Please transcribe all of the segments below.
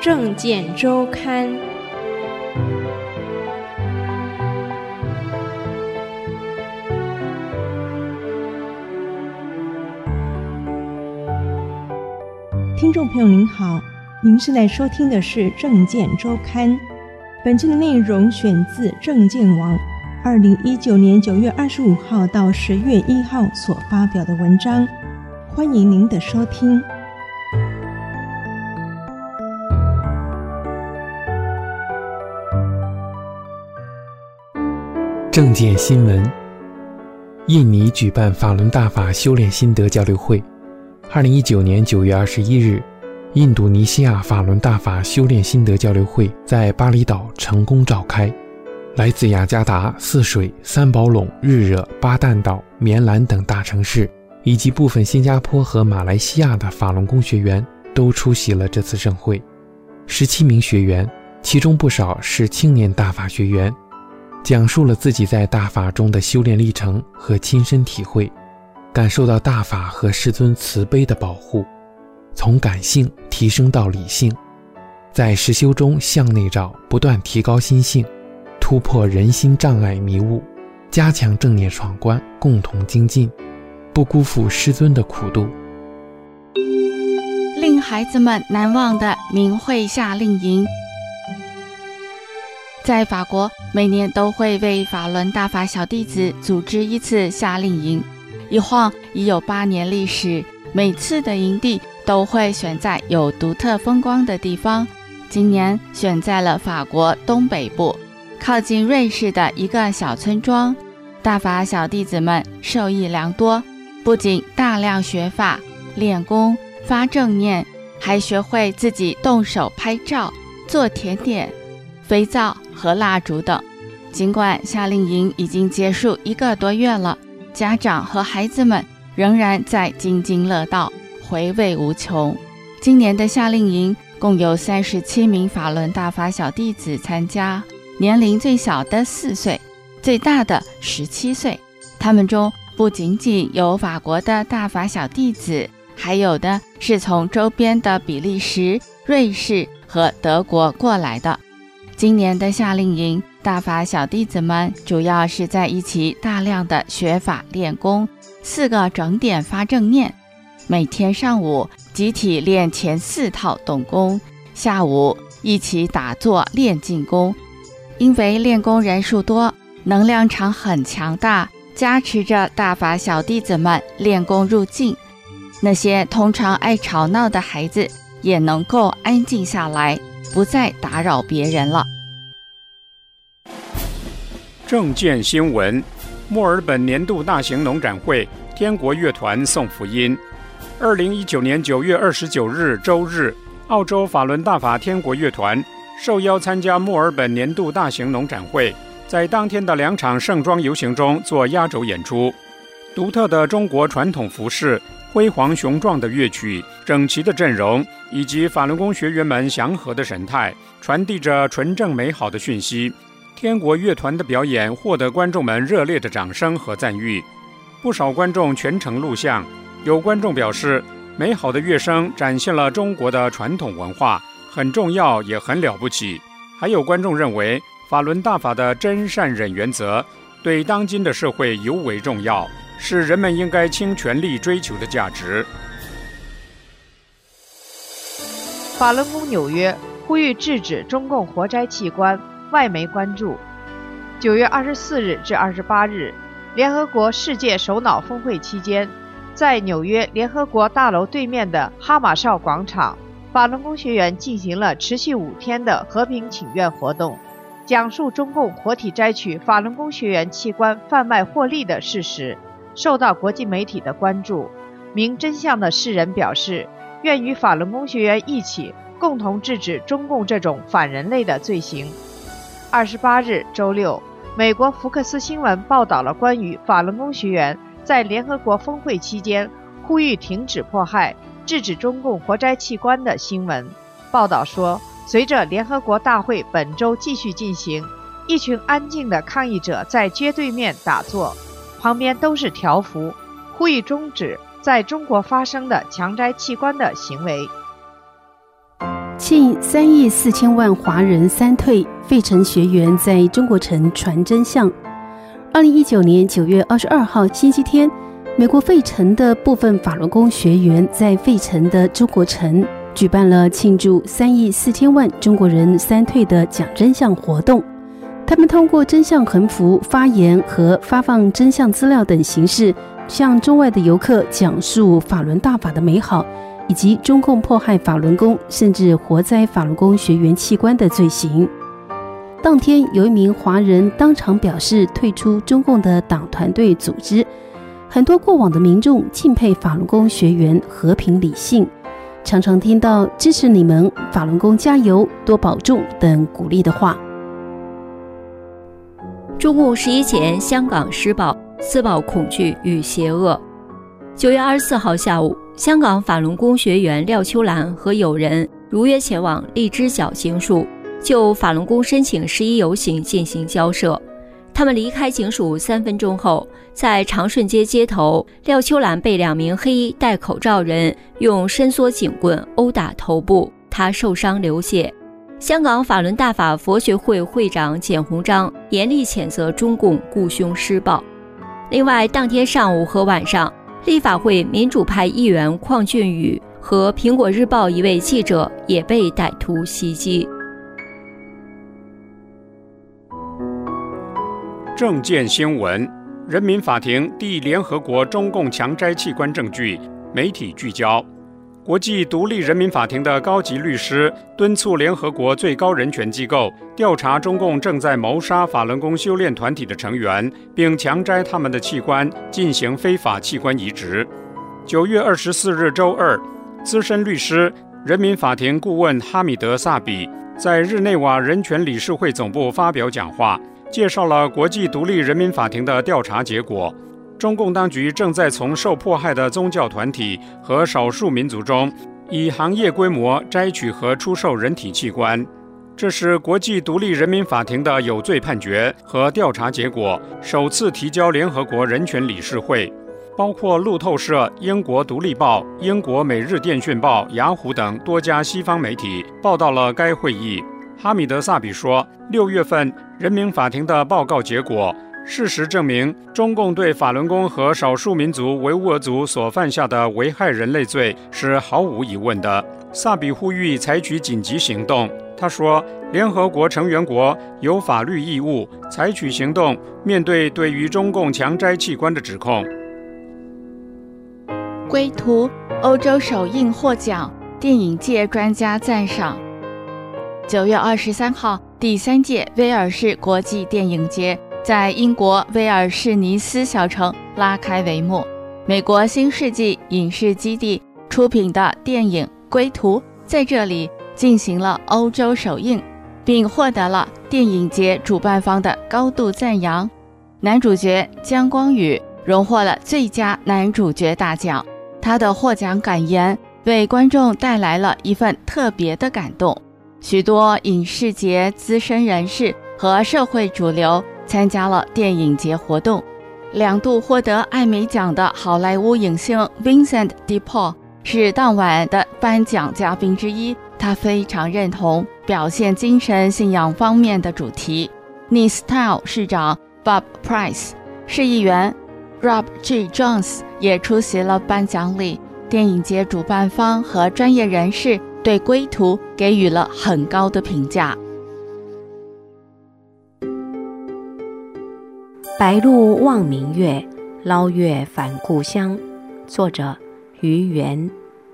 政见周刊。 听众朋友您好，您现在收听的是政见周刊。本期的内容选自政见网2019年9月25号到10月1号所发表的文章，欢迎您的收听。 政见新闻：印尼举办法轮大法修炼心得交流会。2019年9月21日，印度尼西亚法轮大法修炼心得交流会在巴厘岛成功召开。来自雅加达、泗水、三宝垄、日惹、巴旦岛、棉兰等大城市，以及部分新加坡和马来西亚的法轮功学员都出席了这次盛会。17名学员，其中不少是青年大法学员，讲述了自己在大法中的修炼历程和亲身体会，感受到大法和师尊慈悲的保护，从感性提升到理性，在实修中向内照，不断提高心性，突破人心障碍迷雾，加强正念闯关，共同精进，不辜负师尊的苦度。 令孩子们难忘的明慧夏令营。在法国，每年都会为法轮大法小弟子组织一次夏令营，一晃已有8年历史。每次的营地都会选在有独特风光的地方，今年选在了法国东北部靠近瑞士的一个小村庄。大法小弟子们受益良多，不仅大量学法、练功、发正念，还学会自己动手拍照、做甜点、肥皂和蜡烛等。尽管夏令营已经结束1个多月了，家长和孩子们仍然在津津乐道，回味无穷。今年的夏令营共有37名法轮大法小弟子参加，年龄最小的4岁，最大的17岁。他们中不仅仅有法国的大法小弟子，还有的是从周边的比利时、瑞士和德国过来的。今年的夏令营，大法小弟子们主要是在一起大量的学法练功，4个整点发正念，每天上午集体练前4套动功，下午一起打坐练静功。因为练功人数多，能量场很强大，加持着大法小弟子们练功入静，那些通常爱吵闹的孩子也能够安静下来，不再打扰别人了。 政见新闻：墨尔本年度大型农展会，天国乐团送福音。2019年9月29日周日，澳洲法轮大法天国乐团受邀参加墨尔本年度大型农展会，在当天的2场盛装游行中做压轴演出。独特的中国传统服饰、辉煌雄壮的乐曲、整齐的阵容，以及法轮功学员们祥和的神态，传递着纯正美好的讯息。天国乐团的表演获得观众们热烈的掌声和赞誉，不少观众全程录像。有观众表示，美好的乐声展现了中国的传统文化，很重要也很了不起。还有观众认为，法轮大法的真善忍原则对当今的社会尤为重要，是人们应该倾全力追求的价值。 法轮功纽约呼吁制止中共活摘器官，外媒关注。9月24日至28日，联合国世界首脑峰会期间，在纽约联合国大楼对面的哈马绍广场，法轮功学员进行了持续5天的和平请愿活动，讲述中共活体摘取法轮功学员器官贩卖获利的事实，受到国际媒体的关注。明真相的世人表示，愿与法轮功学员一起共同制止中共这种反人类的罪行。28日周六，美国福克斯新闻报道了关于法轮功学员在联合国峰会期间呼吁停止迫害、制止中共活摘器官的新闻。报道说，随着联合国大会本周继续进行，一群安静的抗议者在街对面打坐，旁边都是条幅，呼吁终止在中国发生的强摘器官的行为。 庆3亿4千万华人三退，费城学员在中国城传真相。2019年9月22号星期天，美国费城的部分法轮功学员在费城的中国城举办了庆祝3亿4千万中国人三退的讲真相活动。他们通过真相横幅、发言和发放真相资料等形式，向中外的游客讲述法轮大法的美好，以及中共迫害法轮功甚至活摘法轮功学员器官的罪行。当天，有一名华人当场表示退出中共的党团队组织。很多过往的民众敬佩法轮功学员和平理性，常常听到支持你们，法轮功加油，多保重等鼓励的话。 中共11前香港施暴，自曝恐惧与邪恶。9月24号下午，香港法轮功学员廖秋兰和友人如约前往荔枝角警署，就法轮功申请11游行进行交涉。他们离开警署3分钟后，在长顺街街头，廖秋兰被2名黑衣戴口罩人用伸缩警棍殴打头部，她受伤流血。香港法轮大法佛学会会长简鸿章严厉谴责中共雇凶施暴。另外，当天上午和晚上，立法会民主派议员邝俊宇和苹果日报一位记者也被歹徒袭击。 政见新闻：人民法庭递联合国中共强摘器官证据，媒体聚焦。国际独立人民法庭的高级律师敦促联合国最高人权机构调查中共正在谋杀法轮功修炼团体的成员，并强摘他们的器官进行非法器官移植。9月24日周二，资深律师、人民法庭顾问哈米德·萨比在日内瓦人权理事会总部发表讲话，介绍了国际独立人民法庭的调查结果。中共当局正在从受迫害的宗教团体和少数民族中，以行业规模摘取和出售人体器官。这是国际独立人民法庭的有罪判决和调查结果首次提交联合国人权理事会。包括路透社、英国独立报、英国每日电讯报、雅虎等多家西方媒体报道了该会议。哈米德·萨比说，6月份人民法庭的报告结果事实证明，中共对法轮功和少数民族维吾尔族所犯下的危害人类罪是毫无疑问的。萨比呼吁采取紧急行动。他说，联合国成员国有法律义务采取行动，面对对于中共强摘器官的指控。 归途，欧洲首映获奖，电影界专家赞赏。9月23号，第3届威尔士国际电影节在英国威尔士尼斯小城拉开帷幕。美国新世纪影视基地出品的电影《归途》在这里进行了欧洲首映，并获得了电影节主办方的高度赞扬。男主角姜光宇荣获了最佳男主角大奖，他的获奖感言为观众带来了一份特别的感动。许多影视节资深人士和社会主流参加了电影节活动。2度获得艾美奖的好莱坞影星 Vincent DePaul 是当晚的颁奖嘉宾之一，他非常认同表现精神信仰方面的主题。Nice Town 市长 Bob Price、 市议员 Rob G. Jones 也出席了颁奖礼。电影节主办方和专业人士对《归途》给予了很高的评价。 白鹭望明月，捞月返故乡。作者于元。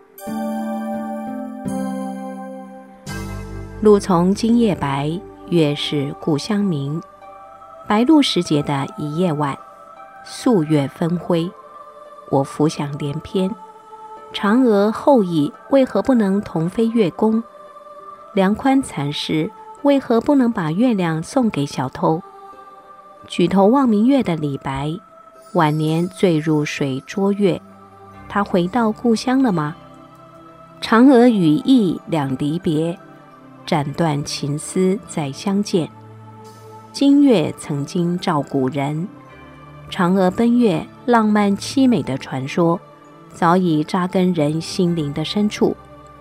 鹭从今夜白，月是故乡明。白露时节的一夜晚，素月分辉，我浮想联翩。嫦娥后羿为何不能同飞月宫？梁宽禅师为何不能把月亮送给小偷？举头望明月的李白，晚年坠入水捉月，他回到故乡了吗？嫦娥与羿两离别，斩断情丝再相见。今月曾经照古人，嫦娥奔月浪漫凄美的传说早已扎根人心灵的深处。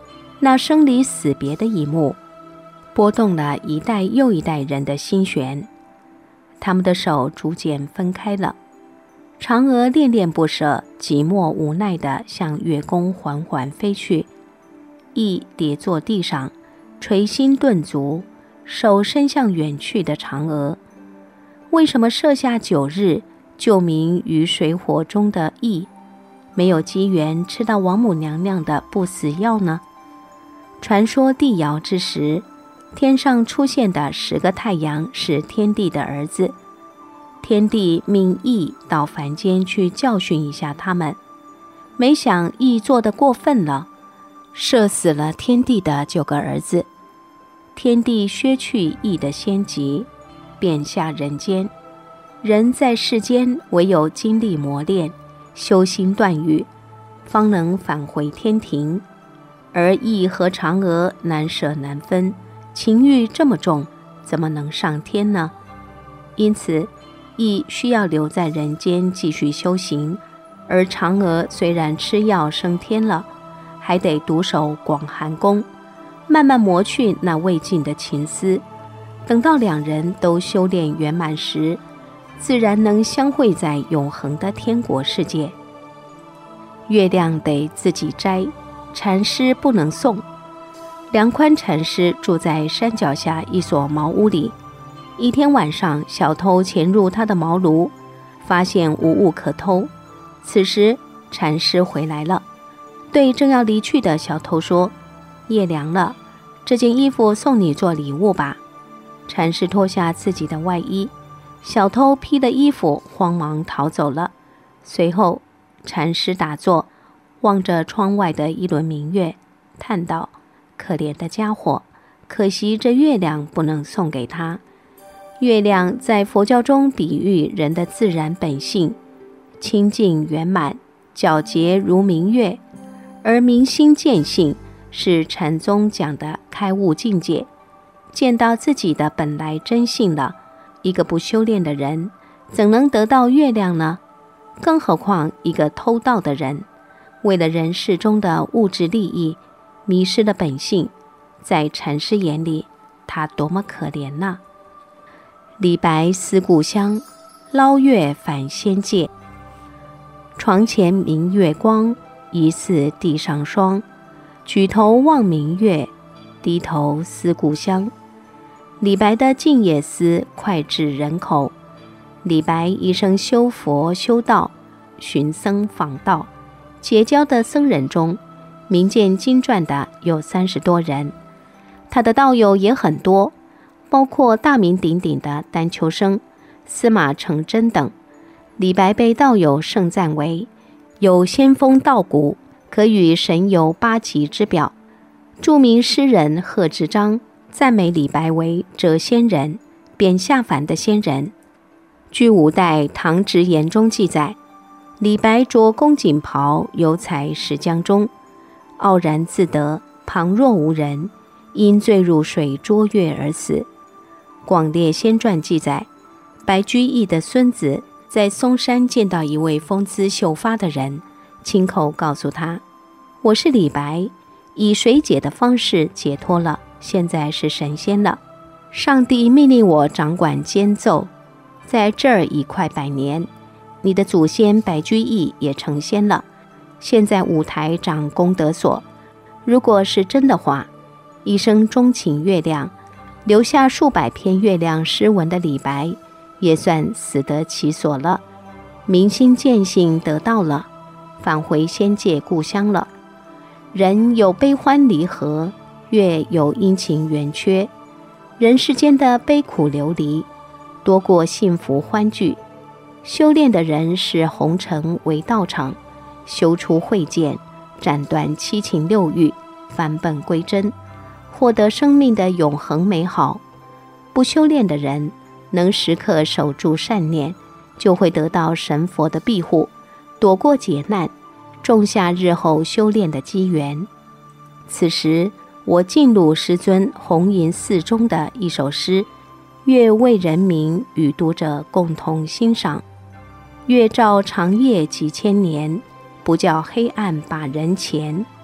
那生离死别的一幕，拨动了一代又一代人的心弦。他们的手逐渐分开了，嫦娥恋恋不舍，寂寞无奈地向月宫缓缓飞去。羿跌坐地上，捶心顿足，手伸向远去的嫦娥。为什么射下9日，救民于水火中的羿，没有机缘吃到王母娘娘的不死药呢？传说帝尧之时，天上出现的10个太阳是天帝的儿子，天帝命羿到凡间去教训一下他们，没想羿做得过分了，射死了天帝的9个儿子。天帝削去羿的仙籍，便下人间。人在世间唯有经历磨练，修心断欲，方能返回天庭。而羿和嫦娥难舍难分，情欲这么重，怎么能上天呢？因此羿需要留在人间继续修行，而嫦娥虽然吃药升天了，还得独守广寒宫，慢慢磨去那未尽的情丝。等到2人都修炼圆满时，自然能相会在永恒的天国世界。月亮得自己摘，禅师不能送。梁宽禅师住在山脚下一所茅屋里，一天晚上，小偷潜入他的茅庐，发现无物可偷。此时禅师回来了，对正要离去的小偷说：夜凉了，这件衣服送你做礼物吧。禅师脱下自己的外衣，小偷披了衣服，慌忙逃走了。随后禅师打坐，望着窗外的一轮明月，叹道：可怜的家伙，可惜这月亮不能送给他。月亮在佛教中比喻人的自然本性，清净圆满，皎洁如明月，而明心见性是禅宗讲的开悟境界，见到自己的本来真性了。一个不修炼的人怎能得到月亮呢？更何况一个偷盗的人，为了人世中的物质利益，迷失了本性，在禅师眼里，他多么可怜呐！李白思故乡，捞月返仙界。床前明月光，疑似地上霜。举头望明月，低头思故乡。李白的静夜思脍炙人口。李白一生修佛修道，寻僧访道，结交的僧人中，名见经传的有30多人。他的道友也很多，包括大名鼎鼎的丹丘生、司马承祯等。李白被道友盛赞为有仙风道骨，可与神游8极之表。著名诗人贺知章赞美李白为谪仙人，贬下凡的仙人。据5代唐直言中记载，李白着宫锦袍，游采石江中，傲然自得，旁若无人，因坠入水捉月而死。广烈仙传记载，白居易的孙子在嵩山见到一位风姿秀发的人，亲口告诉他：我是李白，以水解的方式解脱了，现在是神仙了。上帝命令我掌管监奏，在这儿已快100年，你的祖先白居易也成仙了，现在舞台掌功德所。如果是真的话，一生钟情月亮，留下数百篇月亮诗文的李白，也算死得其所了，明心见性得到了，返回仙界故乡了。人有悲欢离合，月有阴晴圆缺，人世间的悲苦流离，多过幸福欢聚。修炼的人视红尘为道场，修出慧见，斩断七情六欲，返本归真，获得生命的永恒美好。不修炼的人能时刻守住善念，就会得到神佛的庇护，躲过劫难，种下日后修炼的机缘。此时我进入师尊弘淫寺中的一首诗，月为人民，与读者共同欣赏。月照长夜几千年，不教黑暗把人前。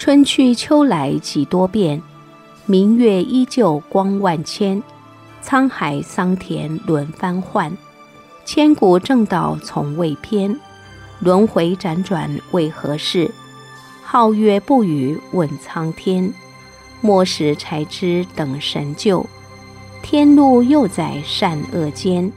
春去秋来几多变，明月依旧光万千。沧海桑田轮番换，千古正道从未偏。轮回辗转为何事？皓月不语问苍天。莫使才知等神救，天路又在善恶间。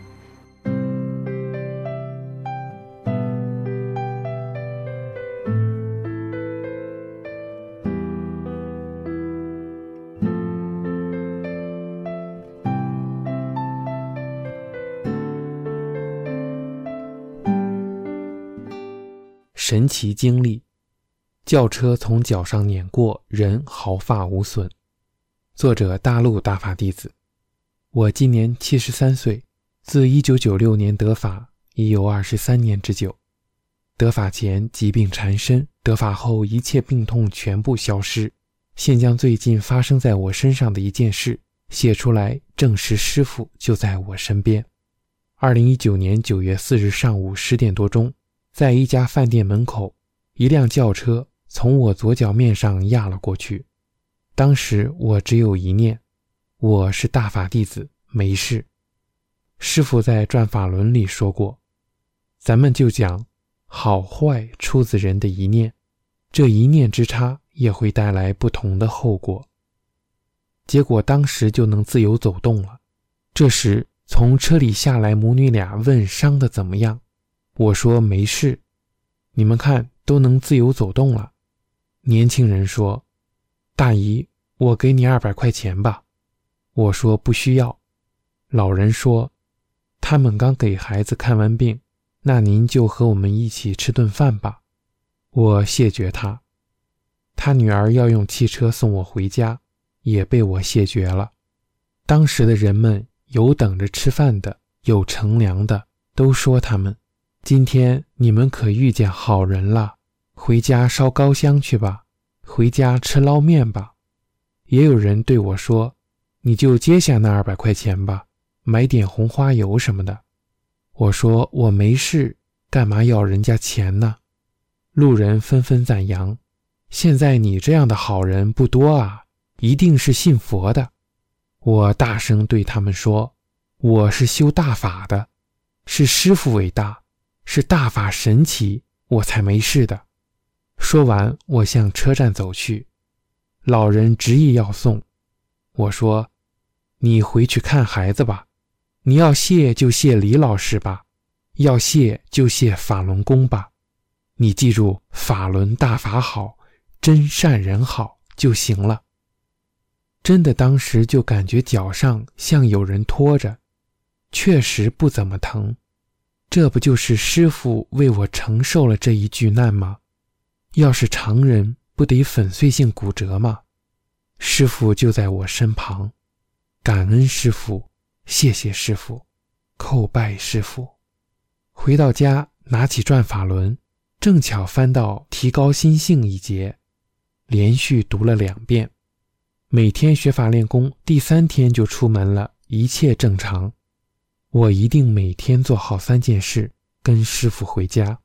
神奇经历，轿车从脚上碾过，人毫发无损。作者大陆大法弟子。我今年73岁，自1996年得法已有23年之久。得法前疾病缠身，得法后一切病痛全部消失。现将最近发生在我身上的一件事写出来，证实师父就在我身边。2019年9月4日上午10点多钟，在一家饭店门口，一辆轿车从我左脚面上压了过去。当时我只有一念，我是大法弟子，没事。师父在转法轮里说过，咱们就讲好坏出自人的一念，这一念之差也会带来不同的后果。结果当时就能自由走动了。这时从车里下来母女俩问伤得怎么样，我说没事，你们看都能自由走动了。年轻人说，大姨，我给你200块钱吧。我说不需要。老人说，他们刚给孩子看完病，那您就和我们一起吃顿饭吧。我谢绝他。他女儿要用汽车送我回家，也被我谢绝了。当时的人们有等着吃饭的，有乘凉的，都说他们，今天你们可遇见好人了，回家烧高香去吧，回家吃捞面吧。也有人对我说，你就接下那200块钱吧，买点红花油什么的。我说我没事，干嘛要人家钱呢？路人纷纷赞扬，现在你这样的好人不多啊，一定是信佛的。我大声对他们说，我是修大法的，是师父伟大，是大法神奇，我才没事的。说完，我向车站走去。老人执意要送，我说，你回去看孩子吧，你要谢就谢李老师吧，要谢就谢法轮功吧，你记住法轮大法好，真善人好就行了。真的当时就感觉脚上像有人拖着，确实不怎么疼。这不就是师父为我承受了这一巨难吗？要是常人不得粉碎性骨折吗？师父就在我身旁，感恩师父，谢谢师父，叩拜师父。回到家，拿起转法轮，正巧翻到提高心性一节，连续读了2遍。每天学法练功，第3天就出门了，一切正常。我一定每天做好3件事，跟师父回家。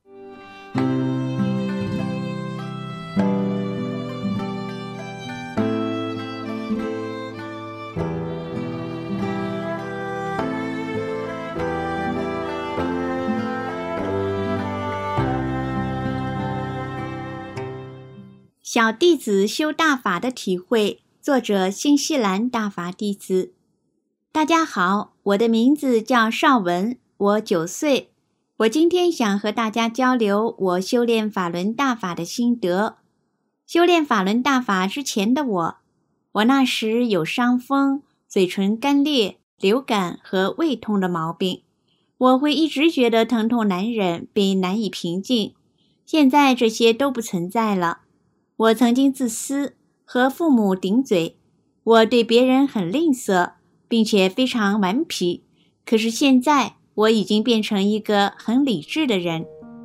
小弟子修大法的体会，作者新西兰大法弟子。大家好，我的名字叫邵文，我9岁。我今天想和大家交流我修炼法轮大法的心得。修炼法轮大法之前的我那时有伤风、嘴唇干裂、流感和胃痛的毛病，我会一直觉得疼痛难忍并难以平静。现在这些都不存在了。我曾经自私，和父母顶嘴，我对别人很吝啬，并且非常顽皮。可是现在我已经变成一个很理智的人。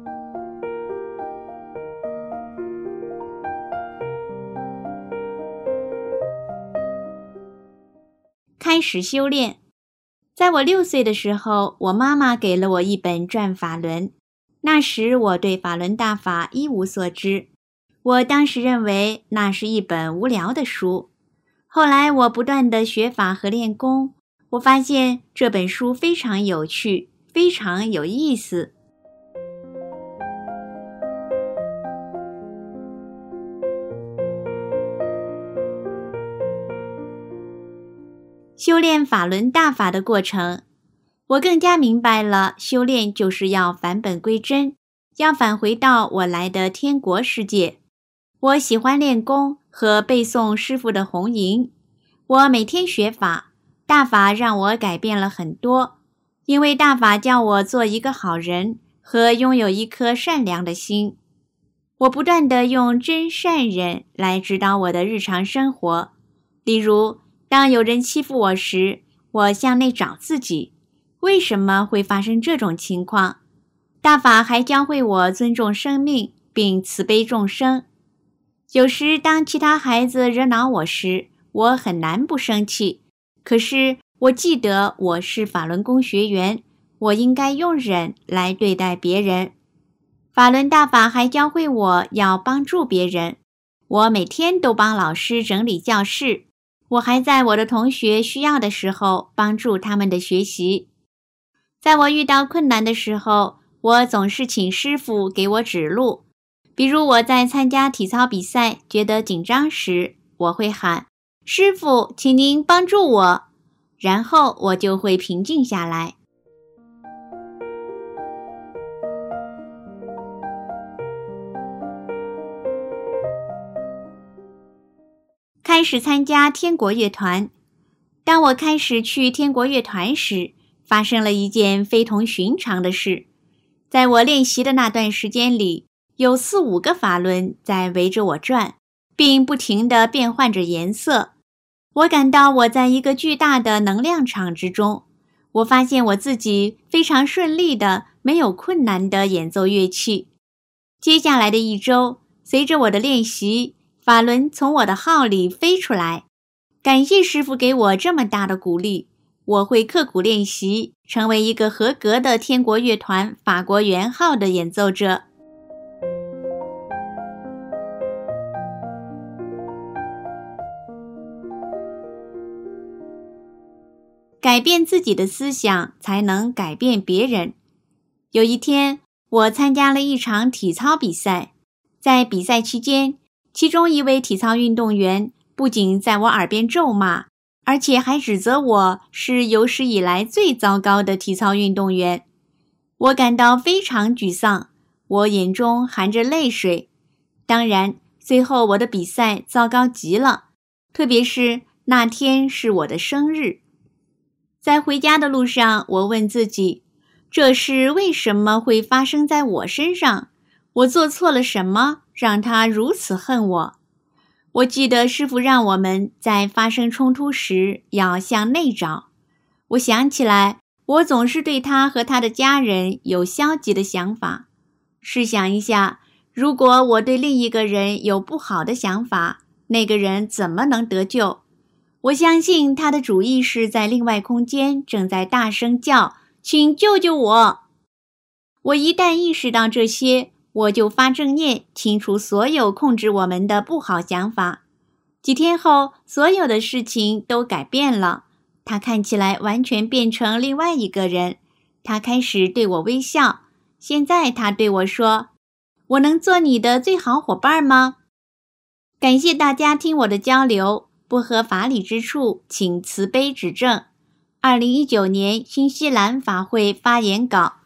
开始修炼。在我6岁的时候，我妈妈给了我一本转法轮。那时我对法轮大法一无所知。 我当时认为那是一本无聊的书。后来我不断地学法和练功，我发现这本书非常有趣，非常有意思。修炼法轮大法的过程，我更加明白了，修炼就是要返本归真，要返回到我来的天国世界。我喜欢练功和背诵师父的弘淫，我每天学法，大法让我改变了很多，因为大法叫我做一个好人和拥有一颗善良的心。我不断地用真善忍来指导我的日常生活，例如当有人欺负我时，我向内找自己，为什么会发生这种情况？大法还教会我尊重生命，并慈悲众生。有时当其他孩子惹恼我时，我很难不生气，可是我记得我是法轮功学员，我应该用忍来对待别人。法轮大法还教会我要帮助别人，我每天都帮老师整理教室，我还在我的同学需要的时候帮助他们的学习。在我遇到困难的时候，我总是请师父给我指路。比如我在参加体操比赛觉得紧张时，我会喊：师父，请您帮助我，然后我就会平静下来。开始参加天国乐团。当我开始去天国乐团时，发生了一件非同寻常的事。在我练习的那段时间里，有4、5个法轮在围着我转，并不停地变换着颜色。我感到我在一个巨大的能量场之中。我发现我自己非常顺利的、没有困难的演奏乐器。接下来的1周，随着我的练习，法轮从我的号里飞出来。感谢师父给我这么大的鼓励，我会刻苦练习，成为一个合格的天国乐团法国圆号的演奏者。改变自己的思想，才能改变别人。有一天，我参加了一场体操比赛，在比赛期间，其中一位体操运动员不仅在我耳边咒骂，而且还指责我是有史以来最糟糕的体操运动员。我感到非常沮丧，我眼中含着泪水。当然，最后我的比赛糟糕极了，特别是那天是我的生日。在回家的路上，我问自己，这事为什么会发生在我身上？我做错了什么，让他如此恨我？我记得师父让我们在发生冲突时要向内找。我想起来，我总是对他和他的家人有消极的想法。试想一下，如果我对另一个人有不好的想法，那个人怎么能得救？我相信他的主意识在另外空间正在大声叫，请救救我！我一旦意识到这些，我就发正念，清除所有控制我们的不好想法。几天后，所有的事情都改变了，他看起来完全变成另外一个人。他开始对我微笑，现在他对我说：我能做你的最好伙伴吗？感谢大家听我的交流，不合法理之处，请慈悲指正。2019年新西兰法会发言稿。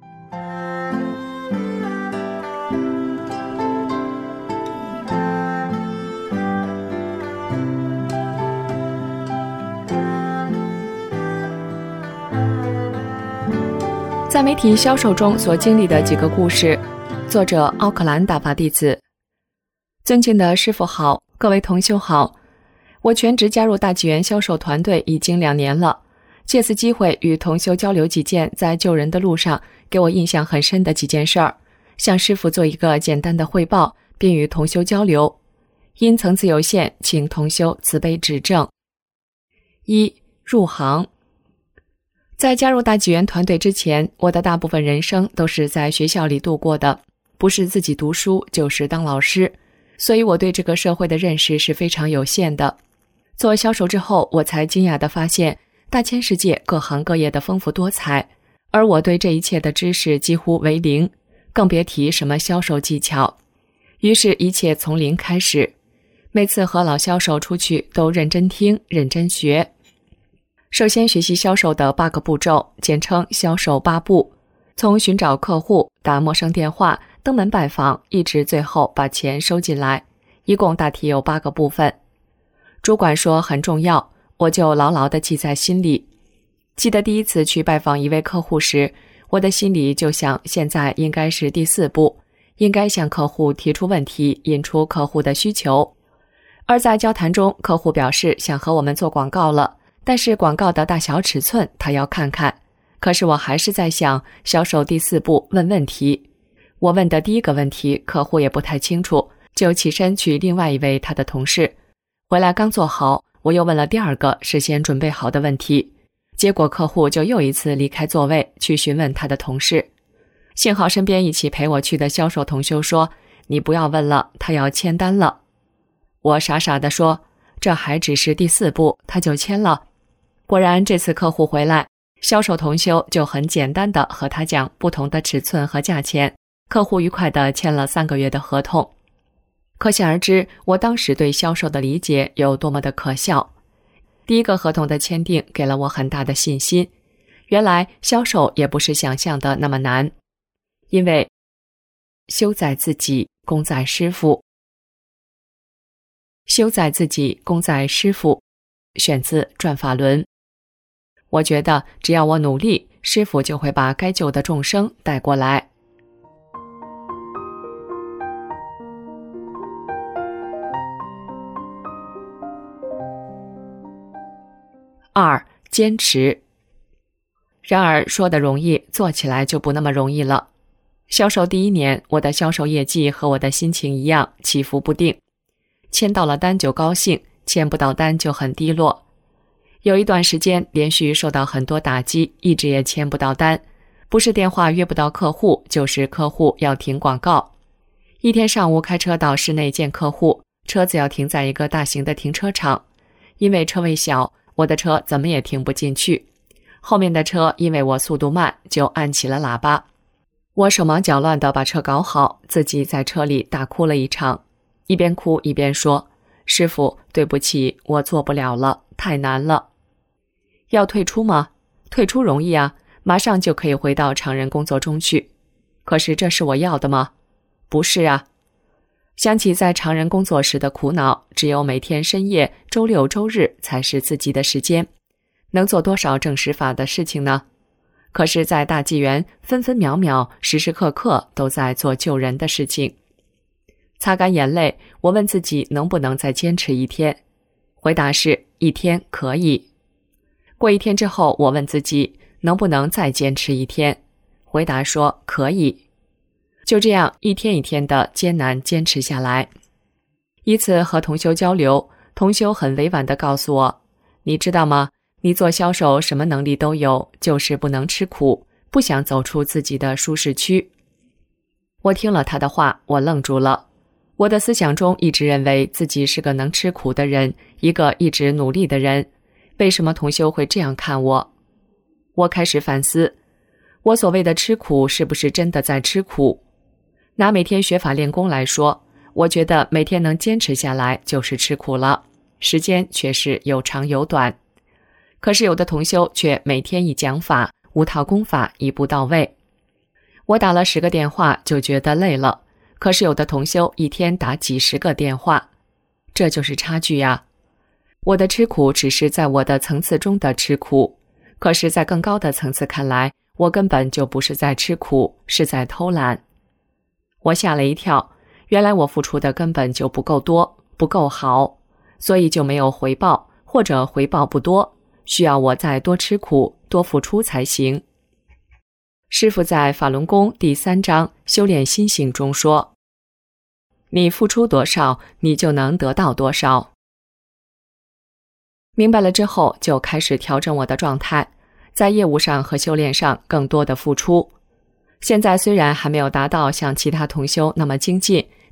在媒体销售中所经历的几个故事，作者奥克兰大法弟子。尊敬的师父好，各位同修好，我全职加入大纪元销售团队已经2年了，借此机会与同修交流几件在救人的路上给我印象很深的几件事儿，向师父做一个简单的汇报，并与同修交流。因层次有限，请同修慈悲指正。1. 入行。在加入大纪元团队之前，我的大部分人生都是在学校里度过的，不是自己读书，就是当老师。 所以我对这个社会的认识是非常有限的。做销售之后，我才惊讶地发现大千世界各行各业的丰富多彩，而我对这一切的知识几乎为零，更别提什么销售技巧。于是一切从零开始，每次和老销售出去都认真听，认真学。首先学习销售的8个步骤，简称销售8步，从寻找客户、打陌生电话、登门拜访，一直最后把钱收进来，一共大体有8个部分。主管说很重要，我就牢牢地记在心里。记得第一次去拜访一位客户时，我的心里就想，现在应该是第4步，应该向客户提出问题，引出客户的需求。而在交谈中，客户表示想和我们做广告了，但是广告的大小尺寸他要看看。可是我还是在想，销售第4步问问题。我问的第一个问题，客户也不太清楚，就起身去另外一位他的同事。回来刚做好，我又问了第2个事先准备好的问题，结果客户就又一次离开座位去询问他的同事。幸好身边一起陪我去的销售同修说，你不要问了，他要签单了。我傻傻地说，这还只是第4步，他就签了。果然这次客户回来，销售同修就很简单地和他讲不同的尺寸和价钱，客户愉快地签了3个月的合同。可想而知，我当时对销售的理解有多么的可笑。第一个合同的签订给了我很大的信心，原来销售也不是想象的那么难。因为修在自己，功在师傅。修在自己，功在师傅，选自《转法轮》。我觉得只要我努力，师傅就会把该救的众生带过来。2. 坚持。然而说得容易，做起来就不那么容易了。销售第1年，我的销售业绩和我的心情一样，起伏不定。签到了单就高兴，签不到单就很低落。有一段时间连续受到很多打击，一直也签不到单，不是电话约不到客户，就是客户要停广告。一天上午开车到市内见客户，车子要停在一个大型的停车场，因为车位小，我的车怎么也停不进去。后面的车因为我速度慢，就按起了喇叭。我手忙脚乱地把车搞好，自己在车里大哭了一场，一边哭一边说，师傅，对不起，我做不了了，太难了。要退出吗？退出容易啊，马上就可以回到常人工作中去。可是这是我要的吗？不是啊。想起在常人工作时的苦恼，只有每天深夜、周六周日才是自己的时间，能做多少正实法的事情呢？可是在大纪元，分分秒秒、时时刻刻都在做救人的事情。擦干眼泪，我问自己能不能再坚持1天，回答是1天可以。过1天之后，我问自己能不能再坚持1天，回答说可以。就这样1天1天的艰难坚持下来。一次和同修交流，同修很委婉地告诉我，你知道吗？你做销售什么能力都有，就是不能吃苦，不想走出自己的舒适区。我听了他的话，我愣住了。我的思想中一直认为自己是个能吃苦的人，一个一直努力的人，为什么同修会这样看我？我开始反思，我所谓的吃苦是不是真的在吃苦？拿每天学法练功来说，我觉得每天能坚持下来就是吃苦了，时间却是有长有短。可是有的同修却每天一讲法，5套功法一步到位。我打了10个电话就觉得累了，可是有的同修1天打几10个电话，这就是差距呀。我的吃苦只是在我的层次中的吃苦，可是在更高的层次看来，我根本就不是在吃苦，是在偷懒。我吓了一跳，原来我付出的根本就不够多，不够好，所以就没有回报，或者回报不多，需要我再多吃苦，多付出才行。师父在法轮功第3章修炼心性中说，你付出多少，你就能得到多少。明白了之后，就开始调整我的状态，在业务上和修炼上更多的付出。现在虽然还没有达到像其他同修那么精进，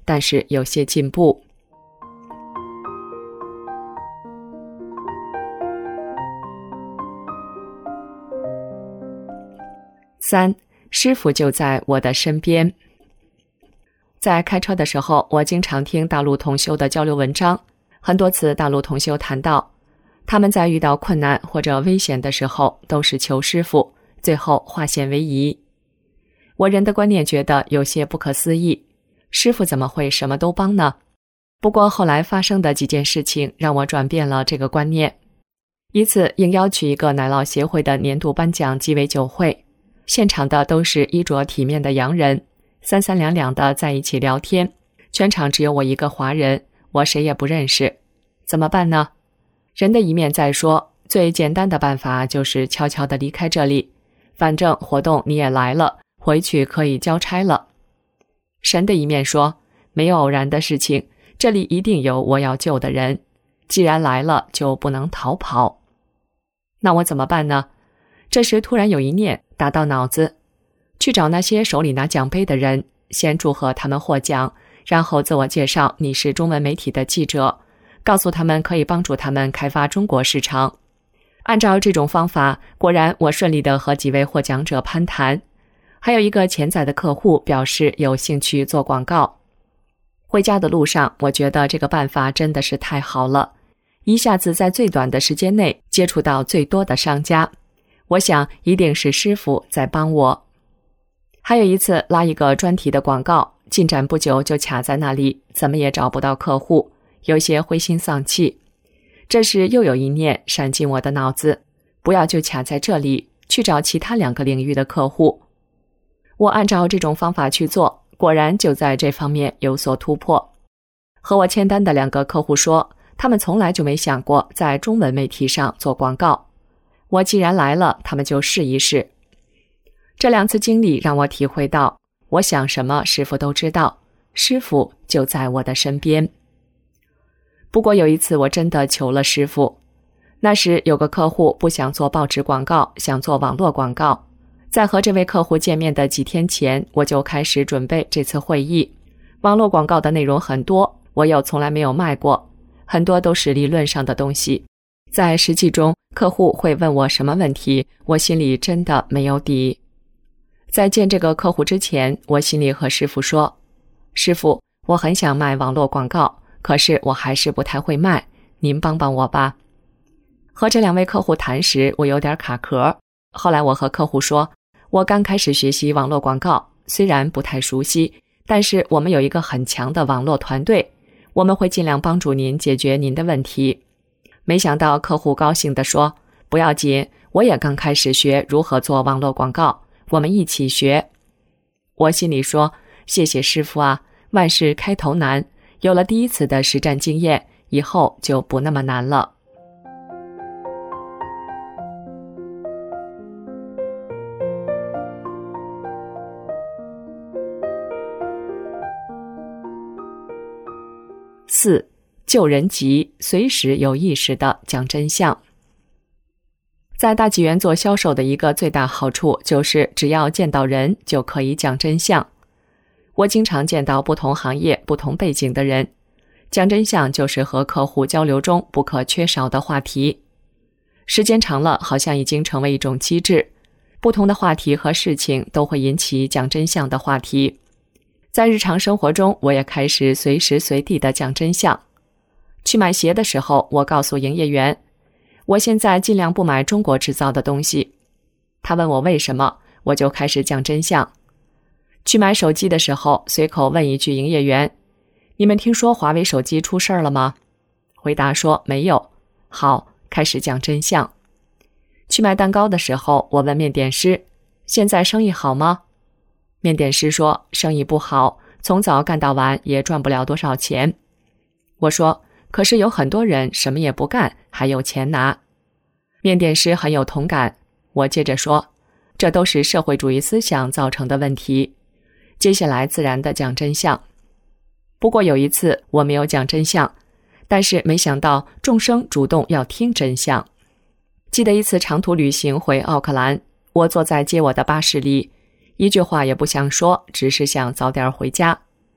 但是有些进步。3. 师傅就在我的身边。在开车的时候，我经常听大陆同修的交流文章，很多次大陆同修谈到，他们在遇到困难或者危险的时候，都是求师傅，最后化险为夷。我人的观念觉得有些不可思议，师傅怎么会什么都帮呢？不过后来发生的几件事情让我转变了这个观念。一次应邀去一个奶酪协会的年度颁奖鸡尾酒会，现场的都是衣着体面的洋人，三三两两的在一起聊天，全场只有我一个华人，我谁也不认识，怎么办呢？人的一面在说，最简单的办法就是悄悄地离开这里，反正活动你也来了，回去可以交差了。神的一面说，没有偶然的事情，这里一定有我要救的人，既然来了就不能逃跑。那我怎么办呢？这时突然有一念打到脑子，去找那些手里拿奖杯的人，先祝贺他们获奖，然后自我介绍你是中文媒体的记者，告诉他们可以帮助他们开发中国市场。按照这种方法，果然我顺利地和几位获奖者攀谈，还有一个潜在的客户表示有兴趣做广告。回家的路上，我觉得这个办法真的是太好了，一下子在最短的时间内接触到最多的商家，我想一定是师傅在帮我。还有一次拉一个专题的广告，进展不久就卡在那里，怎么也找不到客户，有些灰心丧气。这时又有一念闪进我的脑子，不要就卡在这里，去找其他2个领域的客户。我按照这种方法去做，果然就在这方面有所突破。和我签单的2个客户说，他们从来就没想过在中文媒体上做广告，我既然来了，他们就试一试。这2次经历让我体会到，我想什么师傅都知道，师傅就在我的身边。不过有一次我真的求了师傅，那时有个客户不想做报纸广告，想做网络广告。在和这位客户见面的几天前，我就开始准备这次会议。网络广告的内容很多，我又从来没有卖过，很多都是理论上的东西。在实际中，客户会问我什么问题，我心里真的没有底。在见这个客户之前，我心里和师傅说，师傅，我很想卖网络广告，可是我还是不太会卖，您帮帮我吧。和这2位客户谈时，我有点卡壳。后来我和客户说，我刚开始学习网络广告，虽然不太熟悉，但是我们有一个很强的网络团队，我们会尽量帮助您解决您的问题。没想到客户高兴地说，不要紧，我也刚开始学如何做网络广告，我们一起学。我心里说，谢谢师傅啊，万事开头难，有了第一次的实战经验，以后就不那么难了。4. 救人急，随时有意识地讲真相。在大纪元做销售的一个最大好处就是只要见到人就可以讲真相。我经常见到不同行业、不同背景的人，讲真相就是和客户交流中不可缺少的话题。时间长了，好像已经成为一种机制，不同的话题和事情都会引起讲真相的话题。在日常生活中，我也开始随时随地的讲真相。去买鞋的时候，我告诉营业员，我现在尽量不买中国制造的东西。他问我为什么，我就开始讲真相。去买手机的时候，随口问一句营业员，你们听说华为手机出事了吗？回答说没有。好，开始讲真相。去买蛋糕的时候，我问面点师，现在生意好吗？面点师说生意不好，从早干到晚也赚不了多少钱。我说可是有很多人什么也不干还有钱拿。面点师很有同感。我接着说，这都是社会主义思想造成的问题。接下来自然地讲真相。不过有一次我没有讲真相，但是没想到众生主动要听真相。记得一次长途旅行回奥克兰，我坐在接我的巴士里，一句话也不想说，只是想早点回家。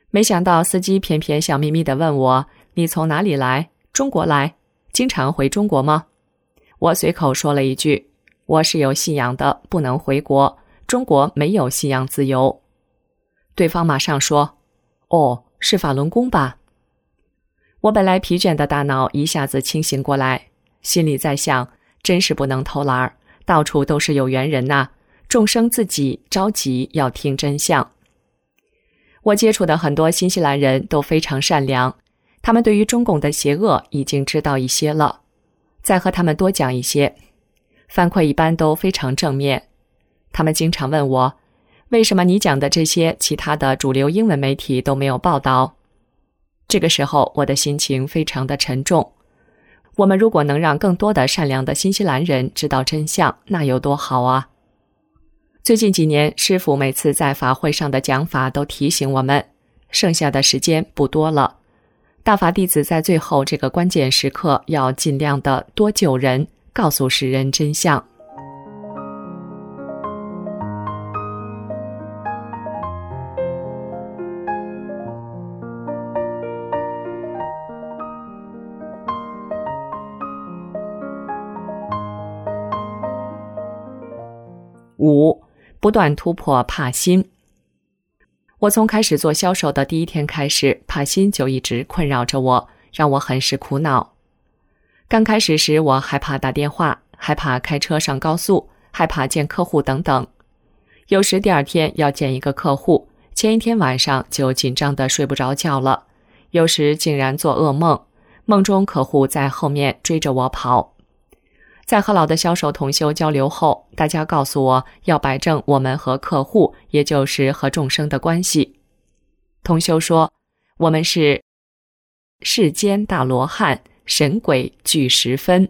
没想到司机偏偏笑眯眯地问我：“你从哪里来？中国来？经常回中国吗？”我随口说了一句：“我是有信仰的，不能回国。中国没有信仰自由。”对方马上说：“哦，是法轮功吧？”我本来疲倦的大脑一下子清醒过来，心里在想，真是不能偷懒，到处都是有缘人呐，众生自己着急要听真相。我接触的很多新西兰人都非常善良，他们对于中共的邪恶已经知道一些了，再和他们多讲一些，反馈一般都非常正面。他们经常问我，为什么你讲的这些其他的主流英文媒体都没有报道？这个时候我的心情非常的沉重。我们如果能让更多的善良的新西兰人知道真相，那有多好啊！最近几年，师父每次在法会上的讲法都提醒我们，剩下的时间不多了。大法弟子在最后这个关键时刻要尽量的多救人，告诉世人真相。5. 不断突破怕心。我从开始做销售的第一天开始，怕心就一直困扰着我，让我很是苦恼。刚开始时，我害怕打电话，害怕开车上高速，害怕见客户等等。有时第二天要见一个客户，前一天晚上就紧张得睡不着觉了，有时竟然做噩梦，梦中客户在后面追着我跑。在和老的销售同修交流后，大家告诉我要摆正我们和客户，也就是和众生的关系。同修说，我们是世间大罗汉，神鬼俱十分。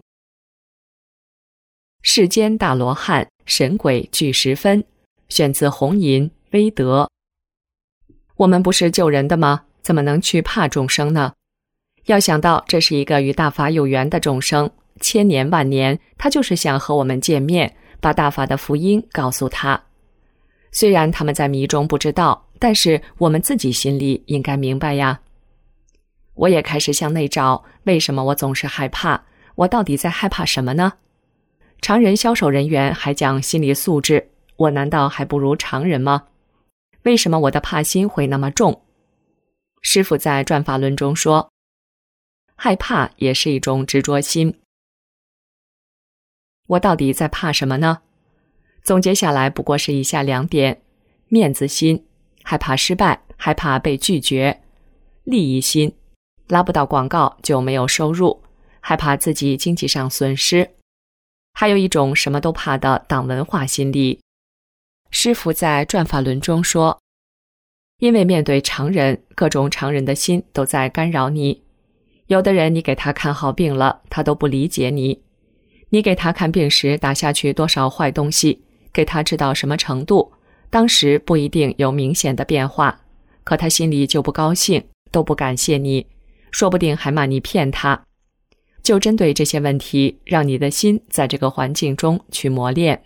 世间大罗汉，神鬼俱十分，选自红银威德。我们不是救人的吗？怎么能去怕众生呢？要想到这是一个与大法有缘的众生，千年万年，他就是想和我们见面，把大法的福音告诉他。虽然他们在迷中不知道，但是我们自己心里应该明白呀。我也开始向内找，为什么我总是害怕？我到底在害怕什么呢？常人销售人员还讲心理素质，我难道还不如常人吗？为什么我的怕心会那么重？师父在转法轮中说，害怕也是一种执着心。我到底在怕什么呢？总结下来不过是以下2点：面子心，害怕失败，害怕被拒绝；利益心，拉不到广告就没有收入，害怕自己经济上损失。还有一种什么都怕的党文化心理。师父在转法轮中说，因为面对常人，各种常人的心都在干扰你。有的人你给他看好病了，他都不理解你。你给他看病时打下去多少坏东西，给他治到什么程度，当时不一定有明显的变化，可他心里就不高兴，都不感谢你，说不定还骂你骗他。就针对这些问题，让你的心在这个环境中去磨练。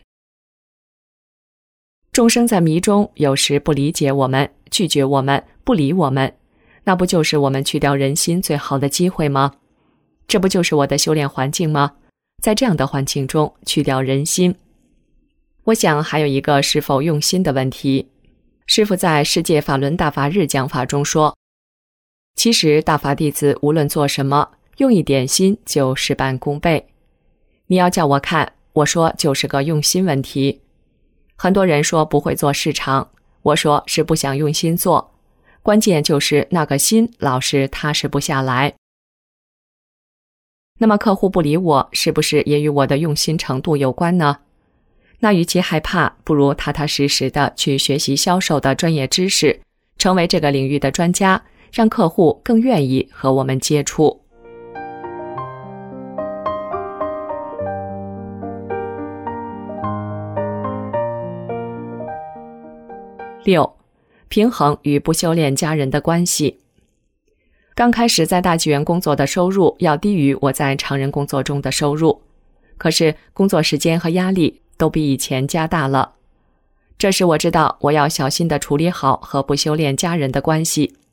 众生在迷中，有时不理解我们，拒绝我们，不理我们，那不就是我们去掉人心最好的机会吗？这不就是我的修炼环境吗？在这样的环境中去掉人心。我想还有一个是否用心的问题。师父在世界法轮大法日讲法中说，其实大法弟子无论做什么，用一点心就事半功倍。你要叫我看，我说就是个用心问题。很多人说不会做市场，我说是不想用心做，关键就是那个心老是踏实不下来。那么客户不理我，是不是也与我的用心程度有关呢？那与其害怕，不如踏踏实实的去学习销售的专业知识，成为这个领域的专家，让客户更愿意和我们接触。6. 平衡与不修炼家人的关系。刚开始在大纪元工作的收入要低于我在常人工作中的收入，可是工作时间和压力都比以前加大了。这时我知道我要小心地处理好和不修炼家人的关系，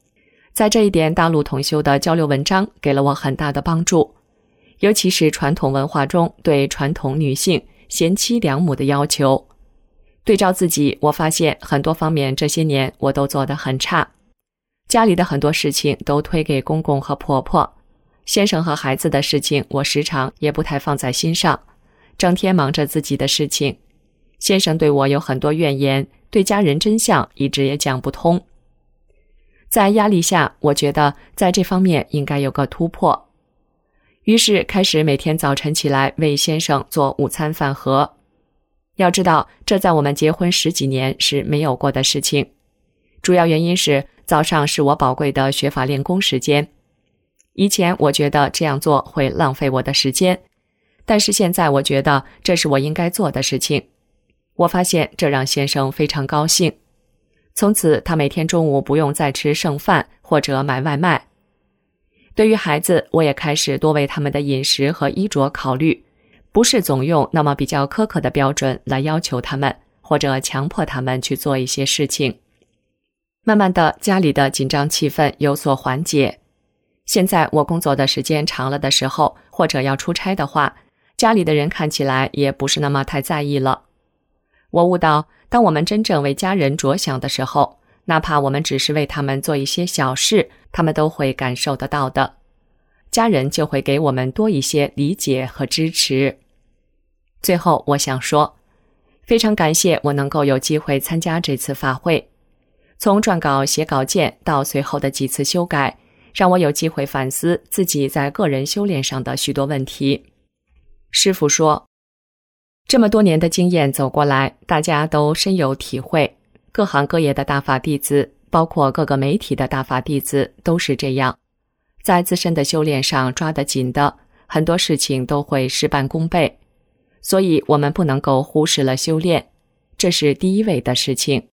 在这一点，大陆同修的交流文章给了我很大的帮助，尤其是传统文化中对传统女性贤妻良母的要求。对照自己，我发现很多方面这些年我都做得很差。家里的很多事情都推给公公和婆婆，先生和孩子的事情我时常也不太放在心上，整天忙着自己的事情。先生对我有很多怨言，对家人真相一直也讲不通。在压力下，我觉得在这方面应该有个突破，于是开始每天早晨起来为先生做午餐饭盒。要知道，这在我们结婚10几年是没有过的事情。主要原因是早上是我宝贵的学法练功时间。以前我觉得这样做会浪费我的时间，但是现在我觉得这是我应该做的事情。我发现这让先生非常高兴。从此他每天中午不用再吃剩饭或者买外卖。对于孩子，我也开始多为他们的饮食和衣着考虑，不是总用那么比较苛刻的标准来要求他们，或者强迫他们去做一些事情。慢慢的，家里的紧张气氛有所缓解。现在我工作的时间长了的时候，或者要出差的话，家里的人看起来也不是那么太在意了。我悟到，当我们真正为家人着想的时候，哪怕我们只是为他们做一些小事，他们都会感受得到的。家人就会给我们多一些理解和支持。最后我想说，非常感谢我能够有机会参加这次法会。从撰稿写稿件到随后的几次修改，让我有机会反思自己在个人修炼上的许多问题。师父说，这么多年的经验走过来，大家都深有体会，各行各业的大法弟子，包括各个媒体的大法弟子都是这样。在自身的修炼上抓得紧的，很多事情都会事半功倍，所以我们不能够忽视了修炼，这是第一位的事情。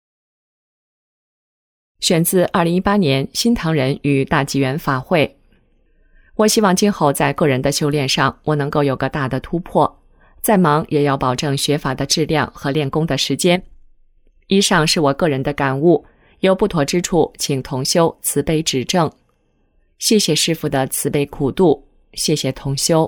选自2018年新唐人与大纪元法会。我希望今后在个人的修炼上，我能够有个大的突破，再忙也要保证学法的质量和练功的时间。以上是我个人的感悟，有不妥之处，请同修慈悲指正。谢谢师父的慈悲苦度，谢谢同修。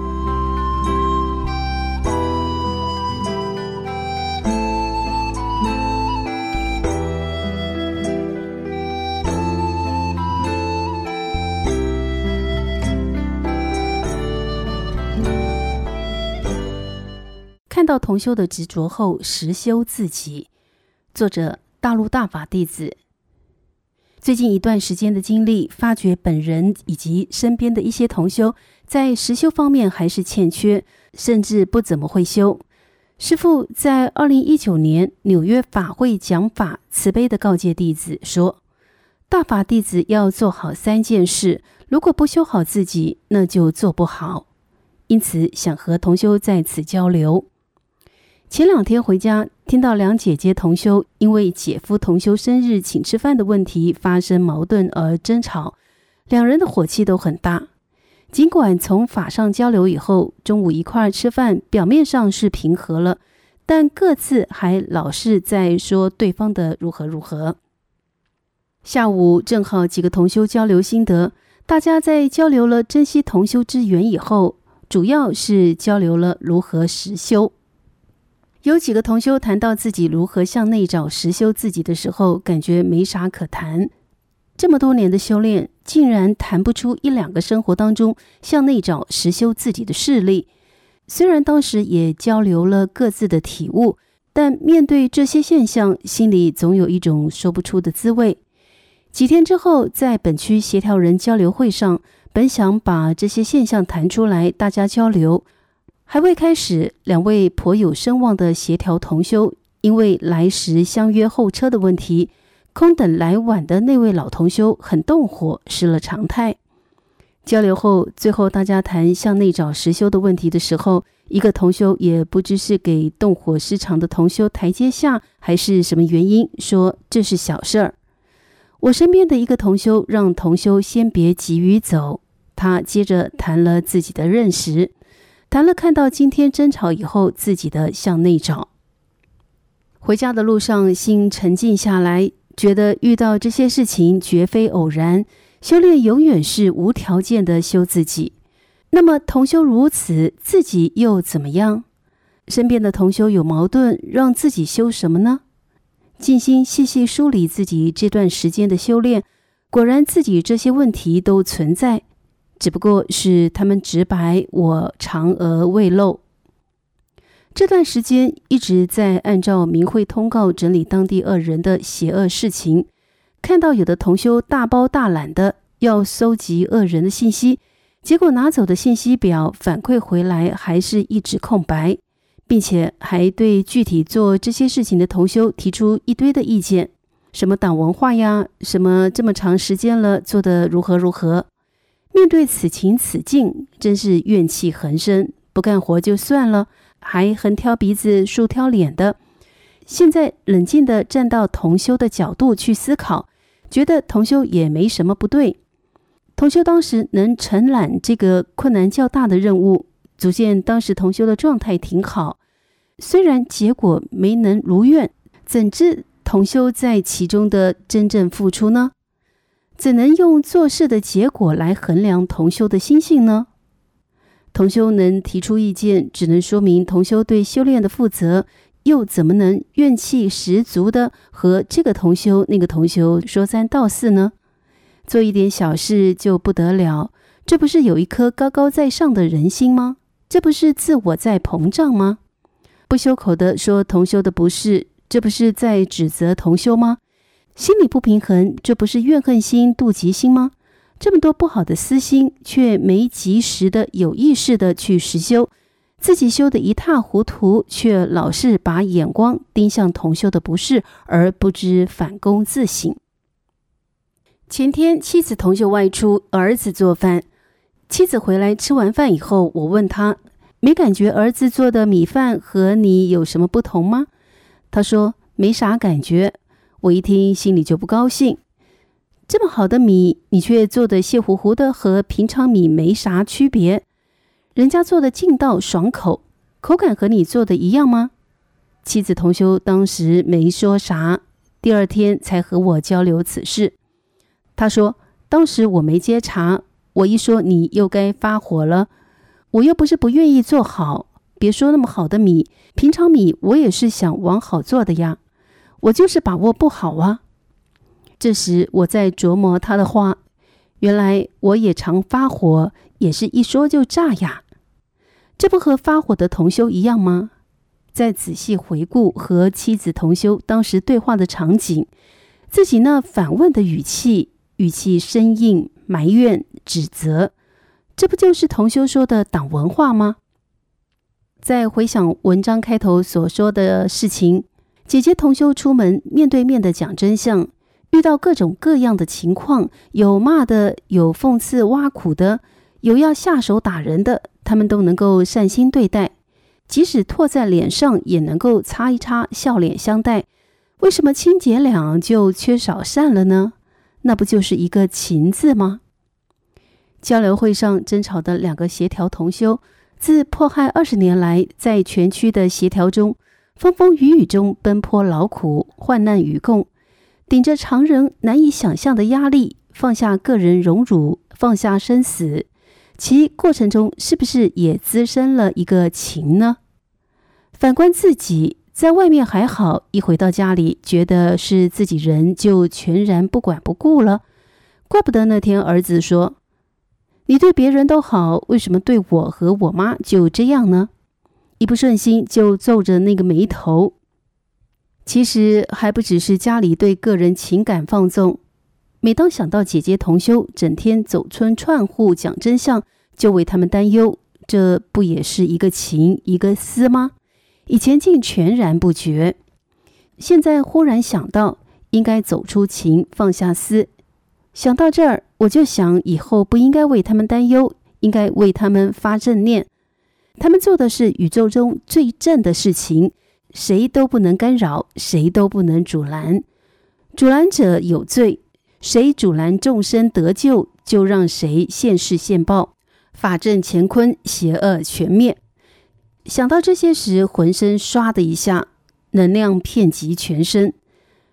看到同修的执着后，实修自己。作者大陆大法弟子。最近一段时间的经历，发觉本人以及身边的一些同修在实修方面还是欠缺，甚至不怎么会修。师父在2019年纽约法会讲法，慈悲的告诫弟子说，大法弟子要做好3件事，如果不修好自己，那就做不好。因此想和同修在此交流。前2天回家，听到2姐姐同修因为姐夫同修生日请吃饭的问题发生矛盾而争吵，2人的火气都很大。尽管从法上交流以后，中午一块吃饭，表面上是平和了，但各自还老是在说对方的如何如何。下午正好几个同修交流心得，大家在交流了珍惜同修之缘以后，主要是交流了如何实修。有几个同修谈到自己如何向内找实修自己的时候，感觉没啥可谈。这么多年的修炼，竟然谈不出1-2个生活当中向内找实修自己的事例。虽然当时也交流了各自的体悟，但面对这些现象，心里总有一种说不出的滋味。几天之后，在本区协调人交流会上，本想把这些现象谈出来，大家交流。还未开始，2位颇有声望的协调同修，因为来时相约候车的问题，空等来晚的那位老同修很动火，失了常态。交流后，最后大家谈向内找实修的问题的时候，一个同修也不知是给动火失常的同修台阶下，还是什么原因，说这是小事儿。我身边的一个同修让同修先别急于走，他接着谈了自己的认识，谈了看到今天争吵以后自己的向内找。回家的路上，心沉静下来， 觉得遇到这些事情绝非偶然，修炼永远是无条件的修自己。那么同修如此，自己又怎么样？身边的同修有矛盾，让自己修什么呢？静心细细梳理自己这段时间的修炼，果然自己这些问题都存在，只不过是他们直白，我常而未露。这段时间一直在按照明慧通告整理当地恶人的邪恶事情，看到有的同修大包大揽的要搜集恶人的信息，结果拿走的信息表反馈回来还是一纸空白，并且还对具体做这些事情的同修提出一堆的意见，什么党文化呀，什么这么长时间了做得如何如何。面对此情此境，真是怨气横生，不干活就算了，还横挑鼻子竖挑脸的。现在冷静地站到同修的角度去思考，觉得同修也没什么不对。同修当时能承揽这个困难较大的任务，足见当时同修的状态挺好。虽然结果没能如愿，怎知同修在其中的真正付出呢？怎能用做事的结果来衡量同修的心性呢？同修能提出意见，只能说明同修对修炼的负责，又怎么能怨气十足的和这个同修那个同修说三道四呢？做一点小事就不得了，这不是有一颗高高在上的人心吗？这不是自我在膨胀吗？不修口的说同修的不是，这不是在指责同修吗？心理不平衡，这不是怨恨心、妒忌心吗？这么多不好的私心，却没及时的有意识的去实修，自己修得一塌糊涂，却老是把眼光盯向同修的不是，而不知反躬自省。前天妻子同修外出，儿子做饭，妻子回来吃完饭以后，我问他，没感觉儿子做的米饭和你有什么不同吗？他说没啥感觉。我一听心里就不高兴，这么好的米你却做的稀糊糊的，和平常米没啥区别，人家做的劲道爽口，口感和你做的一样吗？妻子同修当时没说啥，第二天才和我交流此事。他说当时我没接茬，我一说你又该发火了，我又不是不愿意做好，别说那么好的米，平常米我也是想往好做的呀，我就是把握不好啊。这时我在琢磨他的话，原来我也常发火，也是一说就炸呀。这不和发火的同修一样吗？再仔细回顾和妻子同修当时对话的场景，自己那反问的语气生硬、埋怨、指责，这不就是同修说的党文化吗？再回想文章开头所说的事情，姐姐同修出门面对面的讲真相，遇到各种各样的情况，有骂的，有讽刺挖苦的，有要下手打人的，他们都能够善心对待，即使唾在脸上也能够擦一擦，笑脸相待。为什么亲姐俩就缺少善了呢？那不就是一个情字吗？交流会上争吵的两个协调同修，自迫害20年来，在全区的协调中，风风雨雨中奔波劳苦，患难与共，顶着常人难以想象的压力，放下个人荣辱，放下生死，其过程中是不是也滋生了一个情呢？反观自己，在外面还好，一回到家里，觉得是自己人，就全然不管不顾了。怪不得那天儿子说，你对别人都好，为什么对我和我妈就这样呢？一不顺心就皱着那个眉头。其实还不只是家里对个人情感放纵，每当想到姐姐同修整天走村串户讲真相，就为他们担忧，这不也是一个情一个思吗？以前竟全然不觉，现在忽然想到应该走出情，放下思。想到这儿，我就想以后不应该为他们担忧，应该为他们发正念。他们做的是宇宙中最正的事情，谁都不能干扰，谁都不能阻拦。阻拦者有罪，谁阻拦众生得救，就让谁现世现报，法正乾坤，邪恶全灭。想到这些时，浑身唰的一下，能量遍及全身。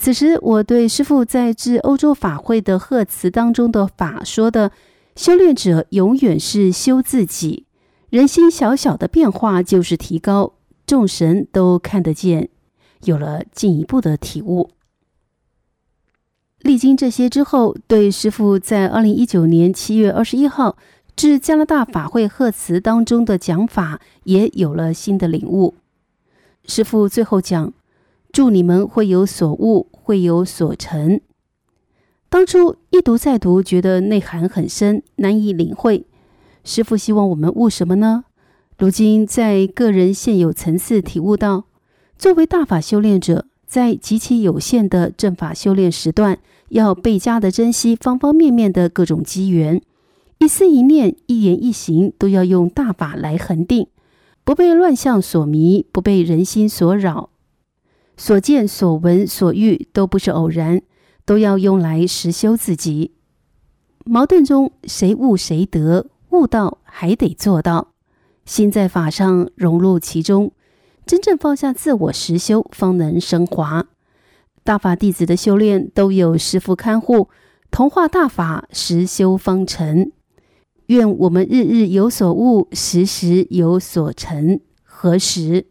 此时我对师父在致欧洲法会的贺词当中的法说的修炼者永远是修自己，人心小小的变化就是提高，众神都看得见，有了进一步的体悟。历经这些之后，对师父在2019年7月21号致加拿大法会贺词当中的讲法也有了新的领悟。师父最后讲，祝你们会有所悟，会有所成。当初一读再读，觉得内涵很深，难以领会。师父希望我们悟什么呢？如今在个人现有层次体悟到，作为大法修炼者，在极其有限的正法修炼时段，要倍加的珍惜方方面面的各种机缘，一思一念，一言一行都要用大法来恒定，不被乱象所迷，不被人心所扰，所见所闻所遇都不是偶然，都要用来实修自己。矛盾中谁悟谁得，悟到还得做到，心在法上融入其中，真正放下自我实修，方能升华。大法弟子的修炼都有师父看护，同化大法，实修方成。愿我们日日有所悟，时时有所成。何时？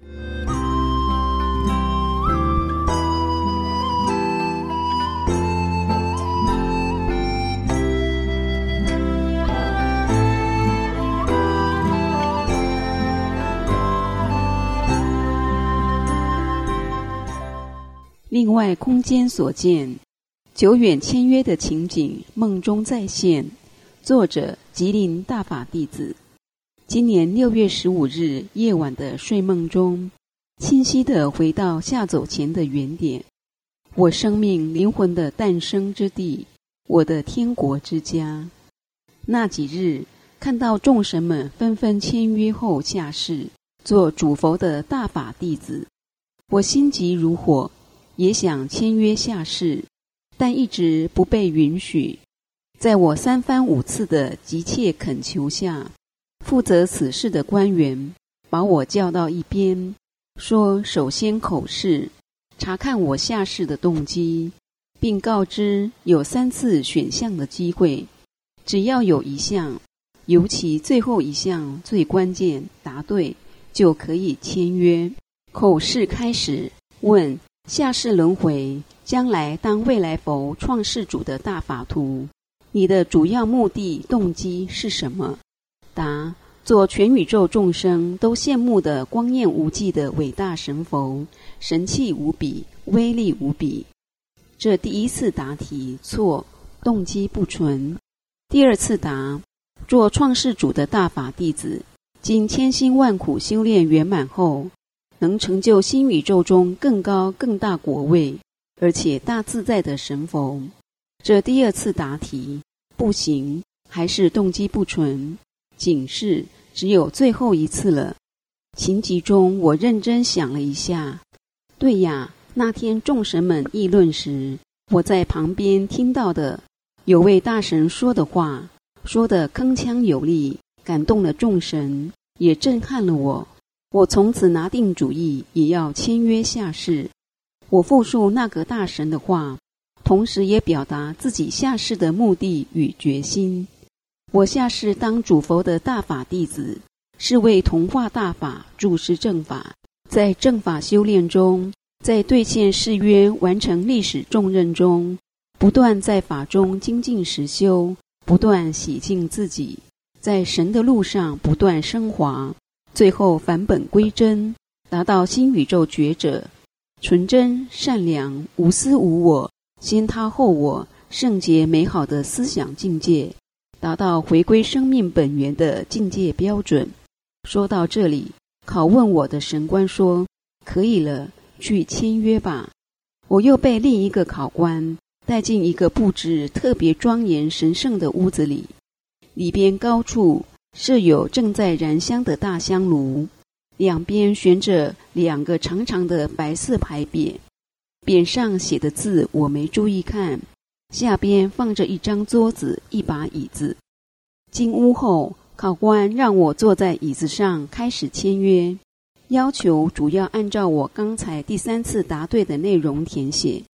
另外空间所见，久远签约的情景梦中再现。作者吉林大法弟子。今年6月15日夜晚的睡梦中，清晰地回到下走前的原点，我生命灵魂的诞生之地，我的天国之家。那几日看到众神们纷纷签约后下世做主佛的大法弟子，我心急如火，也想签约下世，但一直不被允许。在我3番5次的急切恳求下，负责此事的官员把我叫到一边，说首先口试，查看我下世的动机，并告知有3次选项的机会，只要有一项，尤其最后一项最关键，答对就可以签约。口试开始，问下世轮回，将来当未来佛创世主的大法徒，你的主要目的动机是什么？答：做全宇宙众生都羡慕的光焰无际的伟大神佛，神气无比，威力无比。这第一次答题错，动机不纯。第二次答：做创世主的大法弟子，经千辛万苦修炼圆满后，能成就新宇宙中更高更大果位，而且大自在的神佛。这第二次答题不行，还是动机不纯。警示，只有最后一次了。情急中我认真想了一下，对呀，那天众神们议论时，我在旁边听到的有位大神说的话，说得铿锵有力，感动了众神，也震撼了我。我从此拿定主意，也要签约下世。我复述那个大神的话，同时也表达自己下世的目的与决心。我下世当主佛的大法弟子，是为同化大法，注释正法，在正法修炼中，在兑现誓约、完成历史重任中，不断在法中精进实修，不断洗净自己，在神的路上不断升华，最后返本归真，达到新宇宙觉者，纯真、善良、无私无我，先他后我，圣洁美好的思想境界，达到回归生命本源的境界标准。说到这里，拷问我的神官说：可以了，去签约吧。我又被另一个考官带进一个布置特别庄严神圣的屋子里，里边高处设有正在燃香的大香炉，两边悬着2个长长的白色牌匾，匾上写的字我没注意看，下边放着一张桌子，一把椅子。进屋后，考官让我坐在椅子上开始签约，要求主要按照我刚才第3次答对的内容填写。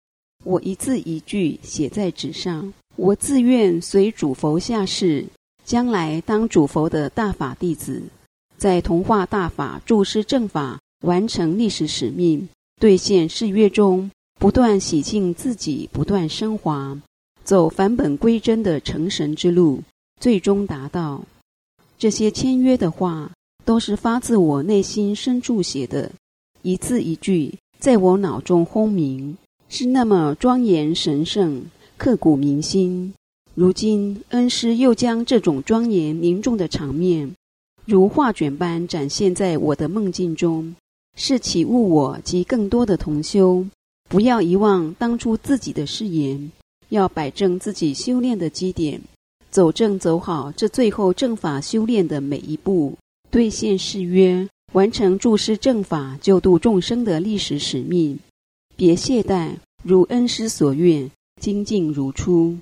我一字一句写在纸上。我自愿随主佛下世，将来当主佛的大法弟子，在同化大法、注释正法，完成历史使命，兑现誓约中，不断洗净自己，不断升华，走返本归真的成神之路，最终达到。这些签约的话，都是发自我内心深处写的，一字一句在我脑中轰鸣，是那么庄严神圣，刻骨铭心。如今恩师又将这种庄严凝重的场面，如画卷般展现在我的梦境中，是启悟我及更多的同修，不要遗忘当初自己的誓言，要摆正自己修炼的基点，走正走好这最后正法修炼的每一步，兑现誓约，完成注释正法救度众生的历史使命。别懈怠，如恩师所愿，精进如初。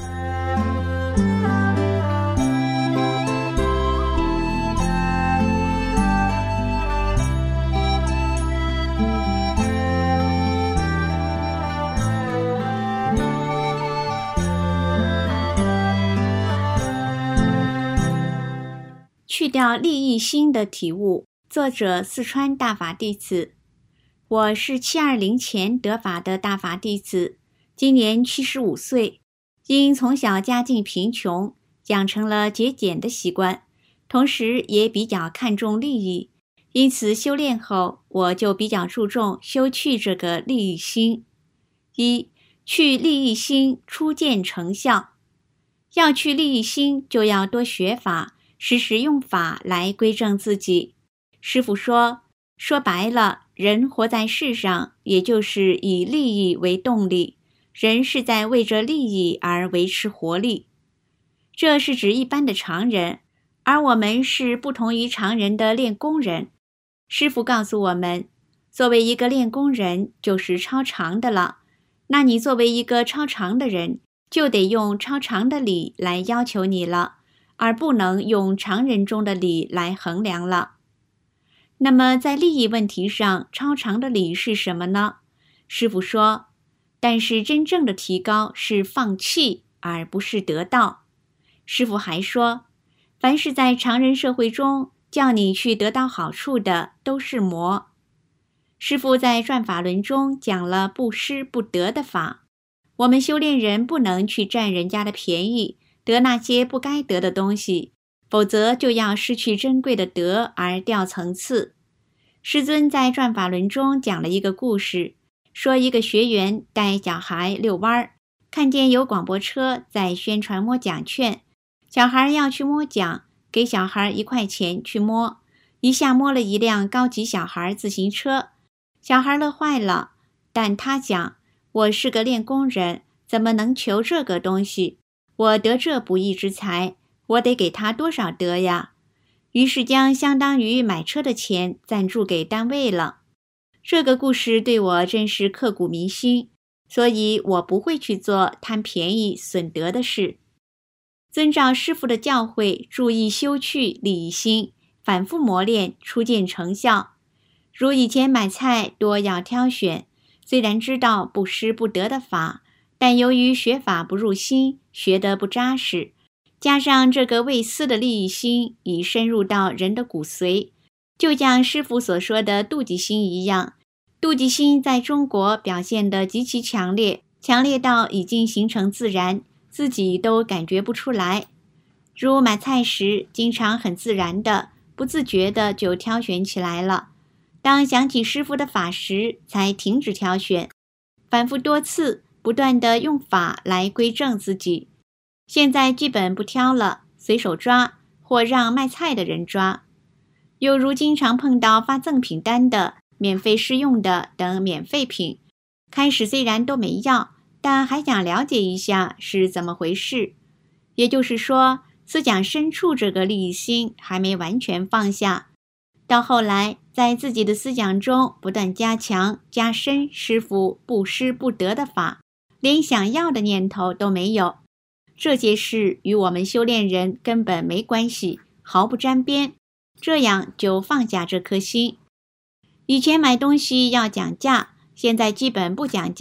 去掉利益心的体悟，作者四川大法弟子。我是720前得法的大法弟子，今年75岁。因从小家境贫穷，养成了节俭的习惯，同时也比较看重利益，因此修炼后，我就比较注重修去这个利益心。一，去利益心，初见成效。要去利益心，就要多学法，时时用法来归正自己。师父说白了，人活在世上，也就是以利益为动力，人是在为着利益而维持活力。这是指一般的常人，而我们是不同于常人的练功人。师父告诉我们，作为一个练功人，就是超常的了。那你作为一个超常的人，就得用超常的理来要求你了，而不能用常人中的理来衡量了。那么在利益问题上，超常的理是什么呢？师父说，但是真正的提高是放弃，而不是得到。师父还说，凡是在常人社会中叫你去得到好处的，都是魔。师父在转法轮中讲了不施不得的法，我们修炼人不能去占人家的便宜，得那些不该得的东西，否则就要失去珍贵的德而掉层次。师尊在转法轮中讲了一个故事，说一个学员带小孩遛弯，看见有广播车在宣传摸奖券，小孩要去摸奖，给小孩1块钱去摸，一下摸了一辆高级小孩自行车，小孩乐坏了，但他讲，我是个练功人，怎么能求这个东西？我得这不义之财，我得给他多少德呀？于是将相当于买车的钱赞助给单位了。这个故事对我真是刻骨铭心，所以我不会去做贪便宜损德的事。遵照师父的教诲，注意修去利益心，反复磨练，初见成效。如以前买菜多要挑选，虽然知道不施不得的法，但由于学法不入心，学得不扎实，加上这个为私的利益心已深入到人的骨髓，就像师父所说的妒忌心一样，妒忌心在中国表现得极其强烈，强烈到已经形成自然，自己都感觉不出来。如买菜时，经常很自然的、不自觉的就挑选起来了，当想起师父的法时，才停止挑选，反复多次，不断的用法来归正自己。现在基本不挑了，随手抓，或让卖菜的人抓。又如经常碰到发赠品单的、免费试用的等免费品，开始虽然都没要，但还想了解一下是怎么回事。也就是说，思想深处这个利益心还没完全放下，到后来在自己的思想中不断加强加深师父不施不得的法，连想要的念头都没有。这些事与我们修炼人根本没关系，毫不沾边，这样就放下这颗心。以前买东西要讲价，现在基本不讲价，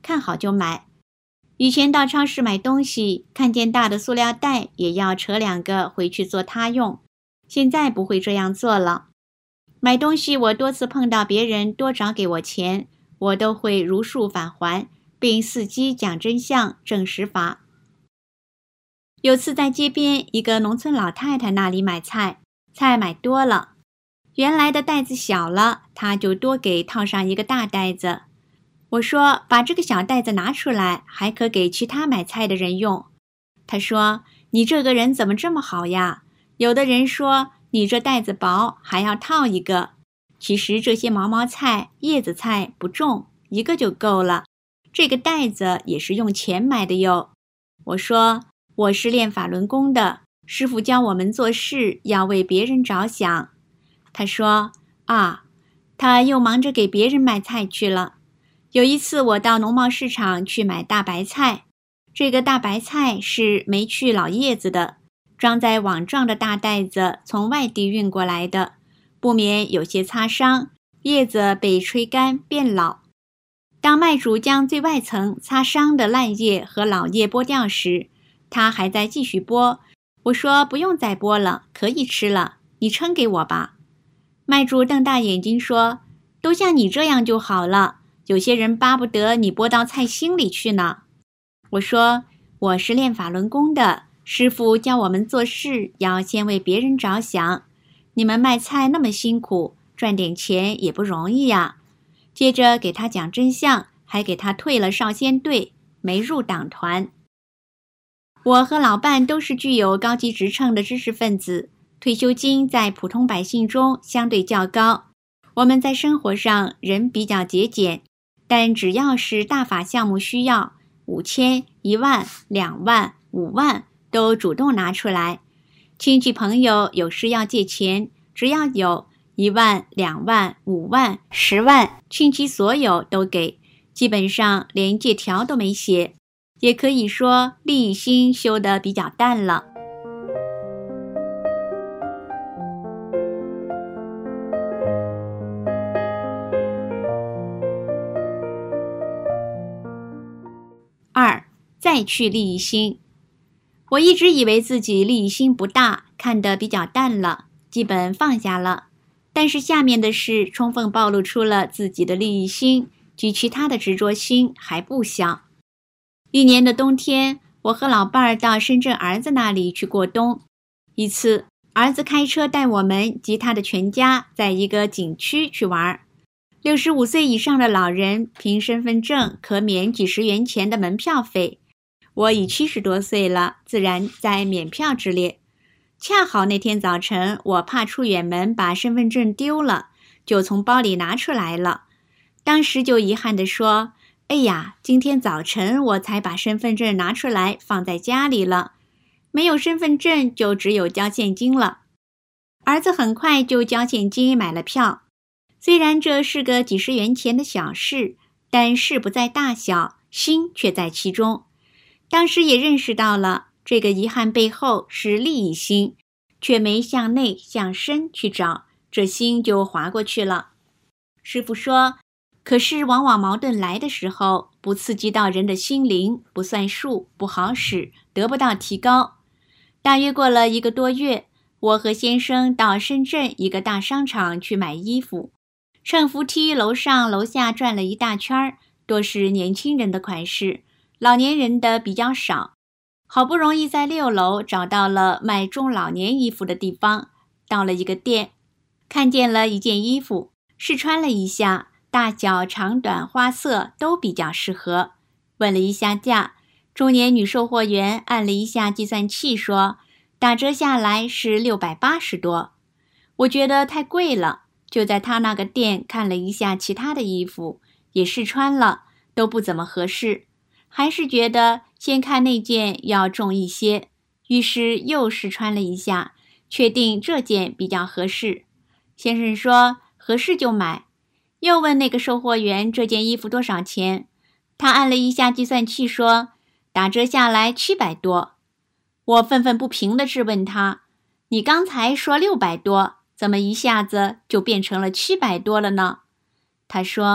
看好就买。以前到超市买东西，看见大的塑料袋也要扯2个回去做他用，现在不会这样做了。买东西我多次碰到别人多找给我钱，我都会如数返还，并伺机讲真相证实法。有次在街边一个农村老太太那里买菜，菜买多了，原来的袋子小了，她就多给套上一个大袋子。我说把这个小袋子拿出来，还可给其他买菜的人用。她说你这个人怎么这么好呀？有的人说你这袋子薄，还要套一个。其实这些毛毛菜、叶子菜不重，一个就够了。这个袋子也是用钱买的哟。我说我是练法轮功的，师父教我们做事要为别人着想。他说啊，他又忙着给别人买菜去了。有一次我到农贸市场去买大白菜，这个大白菜是没去老叶子的，装在网状的大袋子从外地运过来的，不免有些擦伤，叶子被吹干变老。当卖主将最外层擦伤的烂叶和老叶剥掉时，他还在继续剥。我说不用再剥了，可以吃了，你称给我吧。卖主瞪大眼睛说，都像你这样就好了，有些人巴不得你剥到菜心里去呢。我说我是练法轮功的，师父教我们做事要先为别人着想，你们卖菜那么辛苦，赚点钱也不容易呀。接着给他讲真相，还给他退了少先队，没入党团。我和老伴都是具有高级职称的知识分子，退休金在普通百姓中相对较高。我们在生活上人比较节俭，但只要是大法项目需要，5000、1万、2万、5万都主动拿出来。亲戚朋友有事要借钱，只要有1万、2万、5万、10万，亲戚所有都给，基本上连借条都没写，也可以说利益心修得比较淡了。2. 再去利益心。我一直以为自己利益心不大，看得比较淡了，基本放下了。但是下面的事充分暴露出了自己的利益心及其他的执着心还不小。一年的冬天，我和老伴儿到深圳儿子那里去过冬。一次，儿子开车带我们及他的全家在一个景区去玩。65岁以上的老人凭身份证可免几十元钱的门票费，我已70多岁了，自然在免票之列。恰好那天早晨，我怕出远门把身份证丢了，就从包里拿出来了。当时就遗憾地说，哎呀，今天早晨我才把身份证拿出来放在家里了，没有身份证就只有交现金了。儿子很快就交现金买了票。虽然这是个几十元钱的小事，但事不在大小，心却在其中。当时也认识到了这个遗憾背后是利益心，却没向内向深去找，这心就划过去了。师父说，可是往往矛盾来的时候，不刺激到人的心灵，不算数，不好使，得不到提高。大约过了1个多月，我和先生到深圳一个大商场去买衣服，乘扶梯楼上楼下转了一大圈，多是年轻人的款式，老年人的比较少。好不容易在6楼找到了卖中老年衣服的地方，到了一个店，看见了一件衣服，试穿了一下，大小长短花色都比较适合。问了一下价，中年女售货员按了一下计算器说，打折下来是680多。我觉得太贵了，就在她那个店看了一下其他的衣服，也试穿了，都不怎么合适，还是觉得先看那件要重一些，于是又试穿了一下，确定这件比较合适。先生说合适就买，又问那个售货员这件衣服多少钱，他按了一下计算器说打折下来700多。我愤愤不平地质问他，你刚才说600多，怎么一下子就变成了700多了呢？他说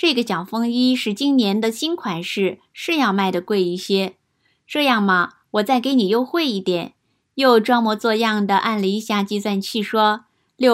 这个小风衣是今年的新款式，是要卖的贵一些。这样嘛，我再给你优惠一点。又装模作样地按了一下计算器，说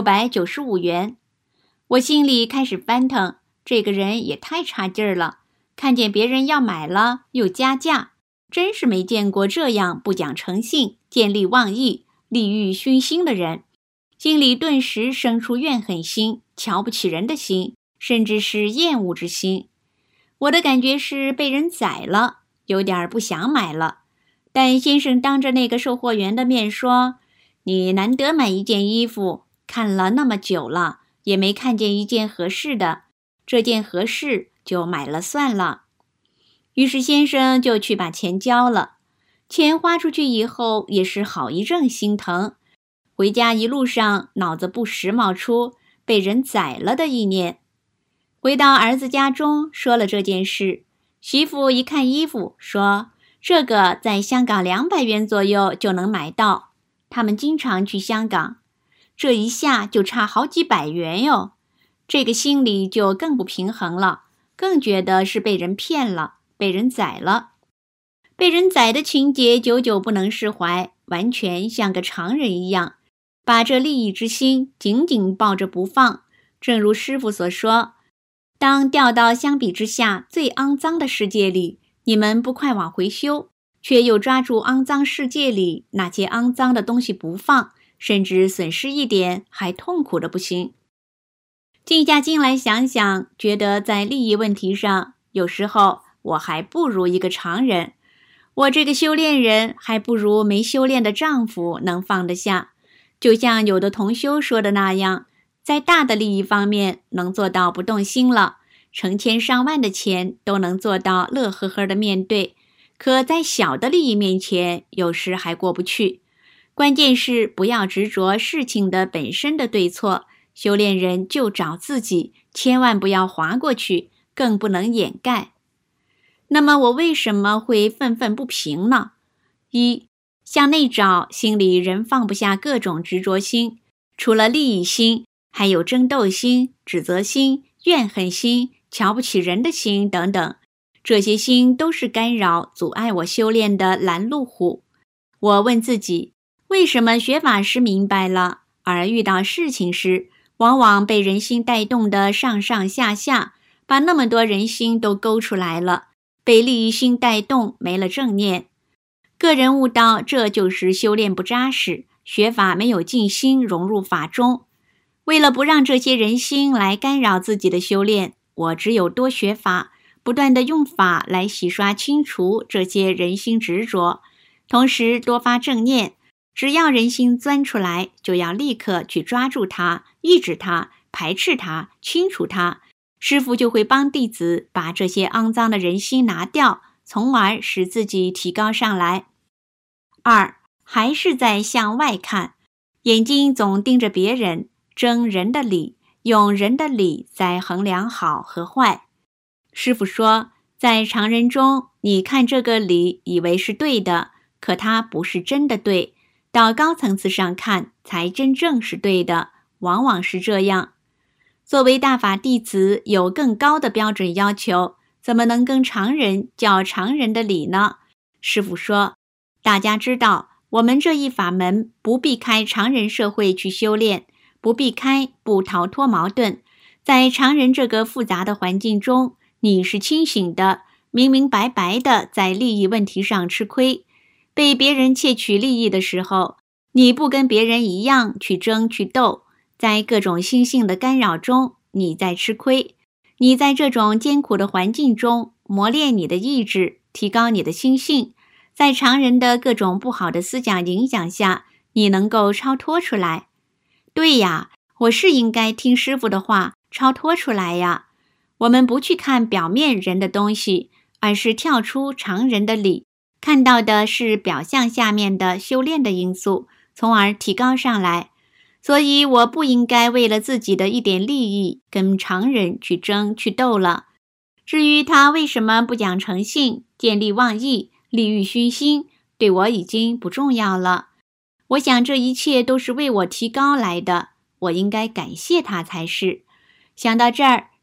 695元。我心里开始翻腾，这个人也太差劲儿了，看见别人要买了又加价，真是没见过这样不讲诚信、见利忘义、利欲熏心的人。心里顿时生出怨恨心、瞧不起人的心，甚至是厌恶之心。我的感觉是被人宰了，有点不想买了。但先生当着那个售货员的面说，你难得买一件衣服，看了那么久了，也没看见一件合适的，这件合适就买了算了。于是先生就去把钱交了。钱花出去以后，也是好一阵心疼。回家一路上，脑子不时冒出被人宰了的意念。回到儿子家中，说了这件事。媳妇一看衣服，说这个在香港200元左右就能买到，他们经常去香港，这一下就差好几百元哟。这个心里就更不平衡了，更觉得是被人骗了，被人宰了。被人宰的情节久久不能释怀，完全像个常人一样，把这利益之心紧紧抱着不放。正如师父所说，当掉到相比之下最肮脏的世界里，你们不快往回修，却又抓住肮脏世界里那些肮脏的东西不放，甚至损失一点还痛苦的不行。静下心来想想，觉得在利益问题上，有时候我还不如一个常人。我这个修炼人还不如没修炼的丈夫能放得下。就像有的同修说的那样，在大的利益方面能做到不动心了，成千上万的钱都能做到乐呵呵的面对，可在小的利益面前，有时还过不去。关键是不要执着事情的本身的对错，修炼人就找自己，千万不要划过去，更不能掩盖。那么我为什么会愤愤不平呢？一，向内找，心里仍放不下各种执着心，除了利益心，还有争斗心、指责心、怨恨心、瞧不起人的心等等，这些心都是干扰、阻碍我修炼的拦路虎。我问自己，为什么学法时明白了，而遇到事情时，往往被人心带动的上上下下，把那么多人心都勾出来了，被利益心带动，没了正念。个人悟道，这就是修炼不扎实，学法没有静心融入法中。为了不让这些人心来干扰自己的修炼，我只有多学法，不断地用法来洗刷清除这些人心执着，同时多发正念，只要人心钻出来，就要立刻去抓住它，抑制它，排斥它，清除它。师父就会帮弟子把这些肮脏的人心拿掉，从而使自己提高上来。二，还是在向外看，眼睛总盯着别人，争人的理，用人的理在衡量好和坏。师父说，在常人中，你看这个理以为是对的，可它不是真的对，到高层次上看才真正是对的，往往是这样。作为大法弟子，有更高的标准要求，怎么能跟常人较常人的理呢？师父说，大家知道，我们这一法门不避开常人社会去修炼，不避开，不逃脱矛盾。在常人这个复杂的环境中，你是清醒的，明明白白的在利益问题上吃亏。被别人窃取利益的时候，你不跟别人一样去争去斗，在各种心性的干扰中，你在吃亏。你在这种艰苦的环境中磨练你的意志，提高你的心性，在常人的各种不好的思想影响下，你能够超脱出来。对呀，我是应该听师父的话，超脱出来呀。我们不去看表面人的东西，而是跳出常人的理，看到的是表象下面的修炼的因素，从而提高上来。所以我不应该为了自己的一点利益跟常人去争去斗了。至于他为什么不讲诚信、见利忘义、利欲熏心，对我已经不重要了。我想这一切都是为我提高来的，我应该感谢他才是。想到这儿，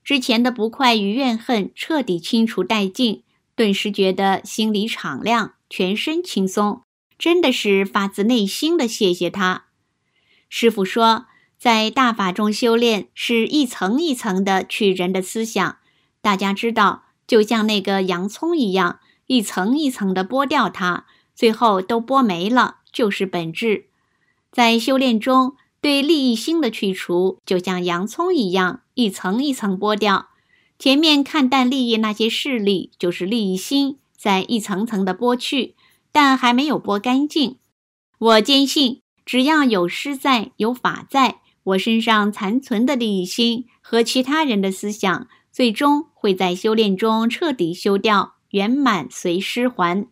之前的不快与怨恨彻底清除殆尽，顿时觉得心里敞亮，全身轻松，真的是发自内心的谢谢他。师父说，在大法中修炼是一层一层的去人的思想，大家知道，就像那个洋葱一样，一层一层的剥掉它，最后都剥没了，就是本质。在修炼中，对利益心的去除，就像洋葱一样，一层一层剥掉。前面看淡利益那些势力，就是利益心，在一层层的剥去，但还没有剥干净。我坚信，只要有师在，有法在，我身上残存的利益心和其他人的思想，最终会在修炼中彻底修掉，圆满随师还。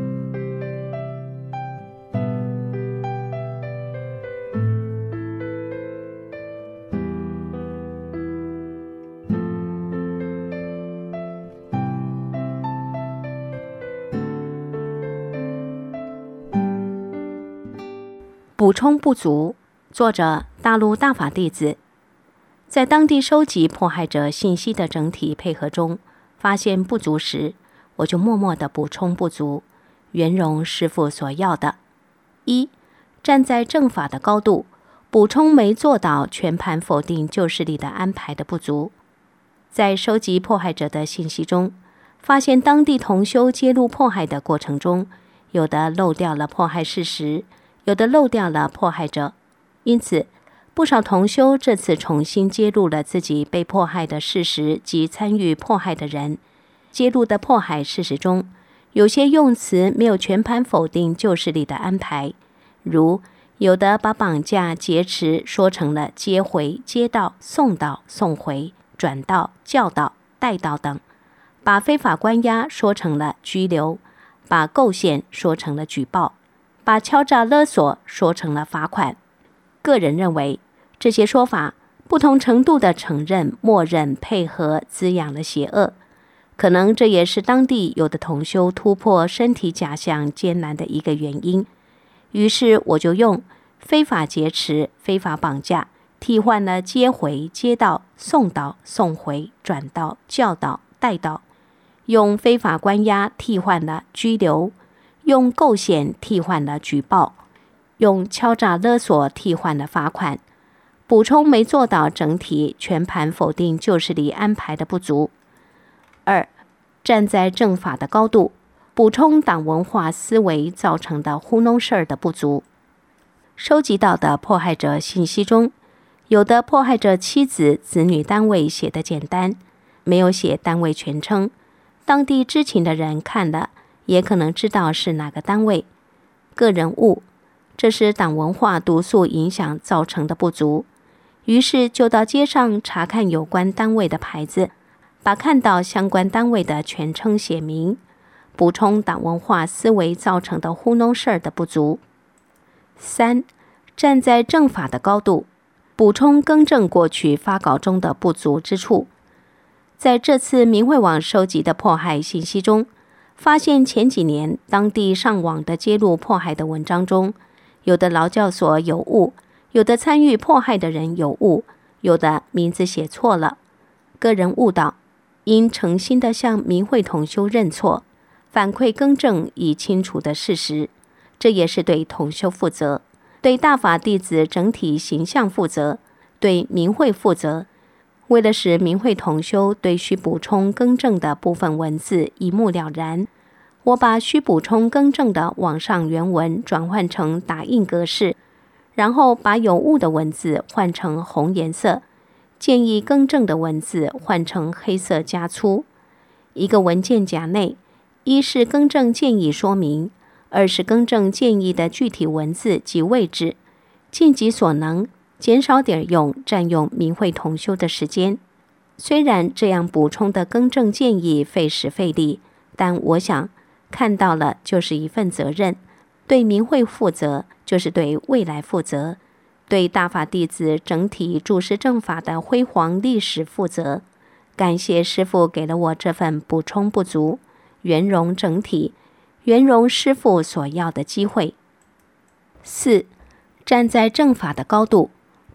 补充不足，作者大陆大法弟子。在当地收集迫害者信息的整体配合中，发现不足时，我就默默地补充不足，圆融师父所要的。一，站在正法的高度，补充没做到全盘否定旧势力的安排的不足。在收集迫害者的信息中，发现当地同修揭露迫害的过程中，有的漏掉了迫害事实，有的漏掉了迫害者，因此不少同修这次重新揭露了自己被迫害的事实及参与迫害的人。揭露的迫害事实中，有些用词没有全盘否定旧势力的安排，如有的把绑架劫持说成了接回、接到、送到、送回、转到、叫到、带到等，把非法关押说成了拘留，把构陷说成了举报，把敲诈勒索说成了罚款。个人认为，这些说法不同程度的承认、默认、配合，滋养了邪恶。可能这也是当地有的同修突破身体假象艰难的一个原因。于是我就用非法劫持、非法绑架替换了接回、接到、送到、送回、转到、叫到、带到，用非法关押替换了拘留，用构陷替换了举报，用敲诈勒索替换了罚款，补充没做到整体全盘否定旧势力安排的不足。二，站在正法的高度，补充党文化思维造成的糊弄事儿的不足。收集到的迫害者信息中，有的迫害者妻子、子女单位写得简单，没有写单位全称，当地知情的人看了也可能知道是哪个单位。个人误，这是党文化毒素影响造成的不足。于是就到街上查看有关单位的牌子，把看到相关单位的全称写明，补充党文化思维造成的糊弄事儿的不足。三，站在正法的高度，补充更正过去发稿中的不足之处。在这次明慧网收集的迫害信息中，发现前几年当地上网的揭露迫害的文章中，有的劳教所有误，有的参与迫害的人有误，有的名字写错了。个人误导，应诚心地向明慧同修认错，反馈更正已清楚的事实，这也是对同修负责，对大法弟子整体形象负责，对明慧负责。为了使明慧同修对需补充更正的部分文字一目了然，我把需补充更正的网上原文转换成打印格式，然后把有误的文字换成红颜色，建议更正的文字换成黑色加粗。一个文件夹内，一是更正建议说明，二是更正建议的具体文字及位置，尽己所能，减少点用，占用明慧同修的时间。虽然这样补充的更正建议费时费力，但我想看到了就是一份责任，对明慧负责就是对未来负责，对大法弟子整体注释正法的辉煌历史负责。感谢师父给了我这份补充不足、圆融整体、圆融师父所要的机会。四，站在正法的高度，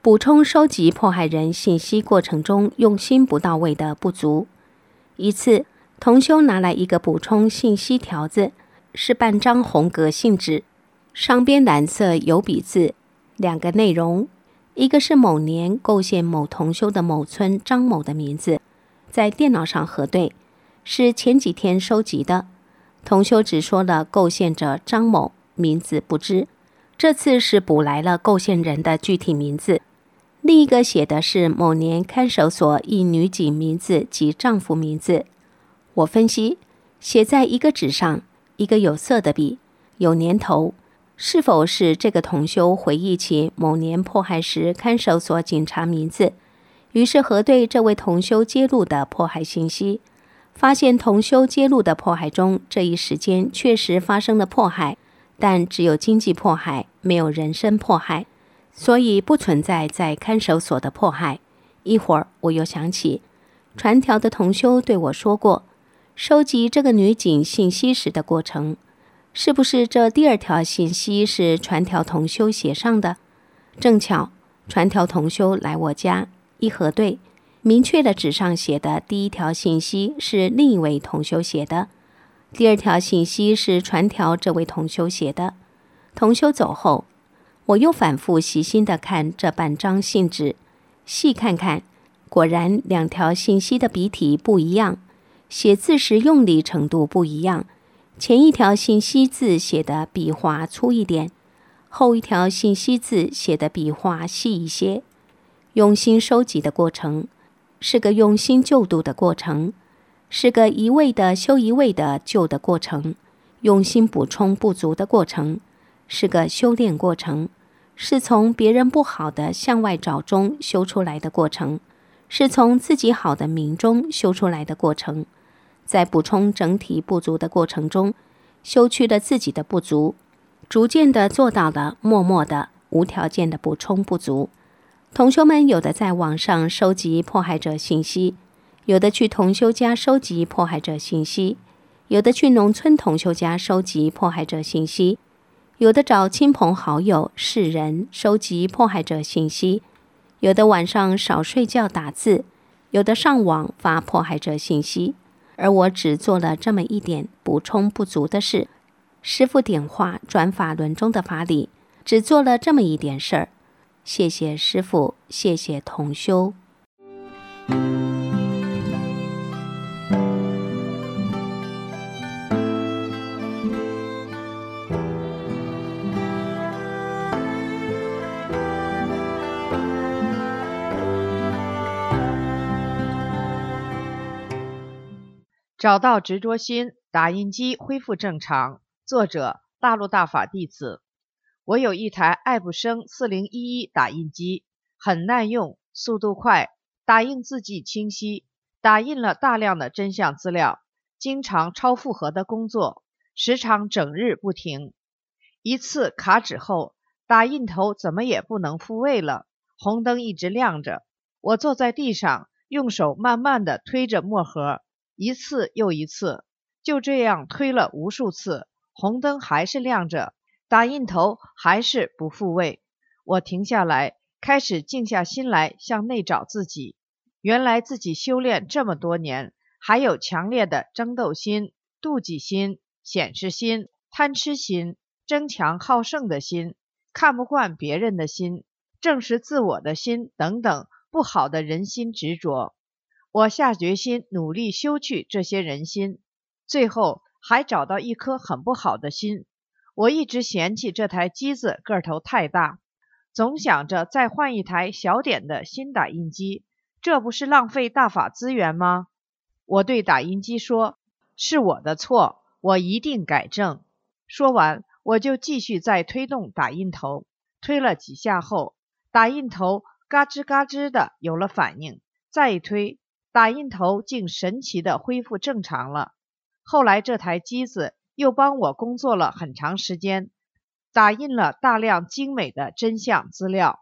补充收集迫害人信息过程中用心不到位的不足。一次，同修拿来一个补充信息条子，是半张红格信纸，上边蓝色油笔字，2个内容，一个是某年构陷某同修的某村张某的名字，在电脑上核对，是前几天收集的，同修只说了构陷者张某，名字不知，这次是补来了构陷人的具体名字。另一个写的是某年看守所一女警名字及丈夫名字。我分析，写在一个纸上，一个有色的笔，有年头，是否是这个同修回忆起某年迫害时看守所警察名字？于是核对这位同修揭露的迫害信息，发现同修揭露的迫害中，这一时间确实发生了迫害，但只有经济迫害，没有人身迫害，所以不存在在看守所的迫害。一会儿我又想起，传条的同修对我说过，收集这个女警信息时的过程，是不是这第2条信息是传条同修写上的？正巧传条同修来我家，一核对，明确了纸上写的第1条信息是另一位同修写的，第2条信息是传条这位同修写的。同修走后，我又反复细心地看这半张信纸，细看看，果然2条信息的笔体不一样，写字时用力程度不一样，前一条信息字写的笔画粗一点，后一条信息字写的笔画细一些。用心收集的过程，是个用心救度的过程，是个一味的修一味的救的过程，用心补充不足的过程，是个修炼过程，是从别人不好的向外找中修出来的过程，是从自己好的明中修出来的过程。在补充整体不足的过程中，修去了自己的不足，逐渐地做到了默默的无条件的补充不足。同修们有的在网上收集迫害者信息，有的去同修家收集迫害者信息，有的去农村同修家收集迫害者信息，有的找亲朋好友世人收集迫害者信息，有的晚上少睡觉打字，有的上网发迫害者信息。而我只做了这么一点补充不足的事，师父点化转法轮中的法理，只做了这么一点事儿。谢谢师父，谢谢同修。 找到执着心，打印机恢复正常。作者：大陆大法弟子。我有一台爱普生4011打印机，很耐用，速度快，打印字迹清晰，打印了大量的真相资料，经常超负荷的工作，时常整日不停。一次卡纸后，打印头怎么也不能复位了，红灯一直亮着。我坐在地上，用手慢慢地推着墨盒，一次又一次，就这样推了无数次，红灯还是亮着，打印头还是不复位。我停下来，开始静下心来向内找自己。原来自己修炼这么多年，还有强烈的争斗心、妒忌心、显示心、贪吃心、争强好胜的心、看不惯别人的心、正视自我的心等等不好的人心执着。我下决心努力修去这些人心，最后还找到一颗很不好的心。我一直嫌弃这台机子个头太大，总想着再换一台小点的新打印机，这不是浪费大法资源吗？我对打印机说，是我的错，我一定改正。说完，我就继续再推动打印头，推了几下后，打印头嘎吱嘎吱的有了反应，再一推，打印头竟神奇的恢复正常了。后来这台机子又帮我工作了很长时间，打印了大量精美的真相资料。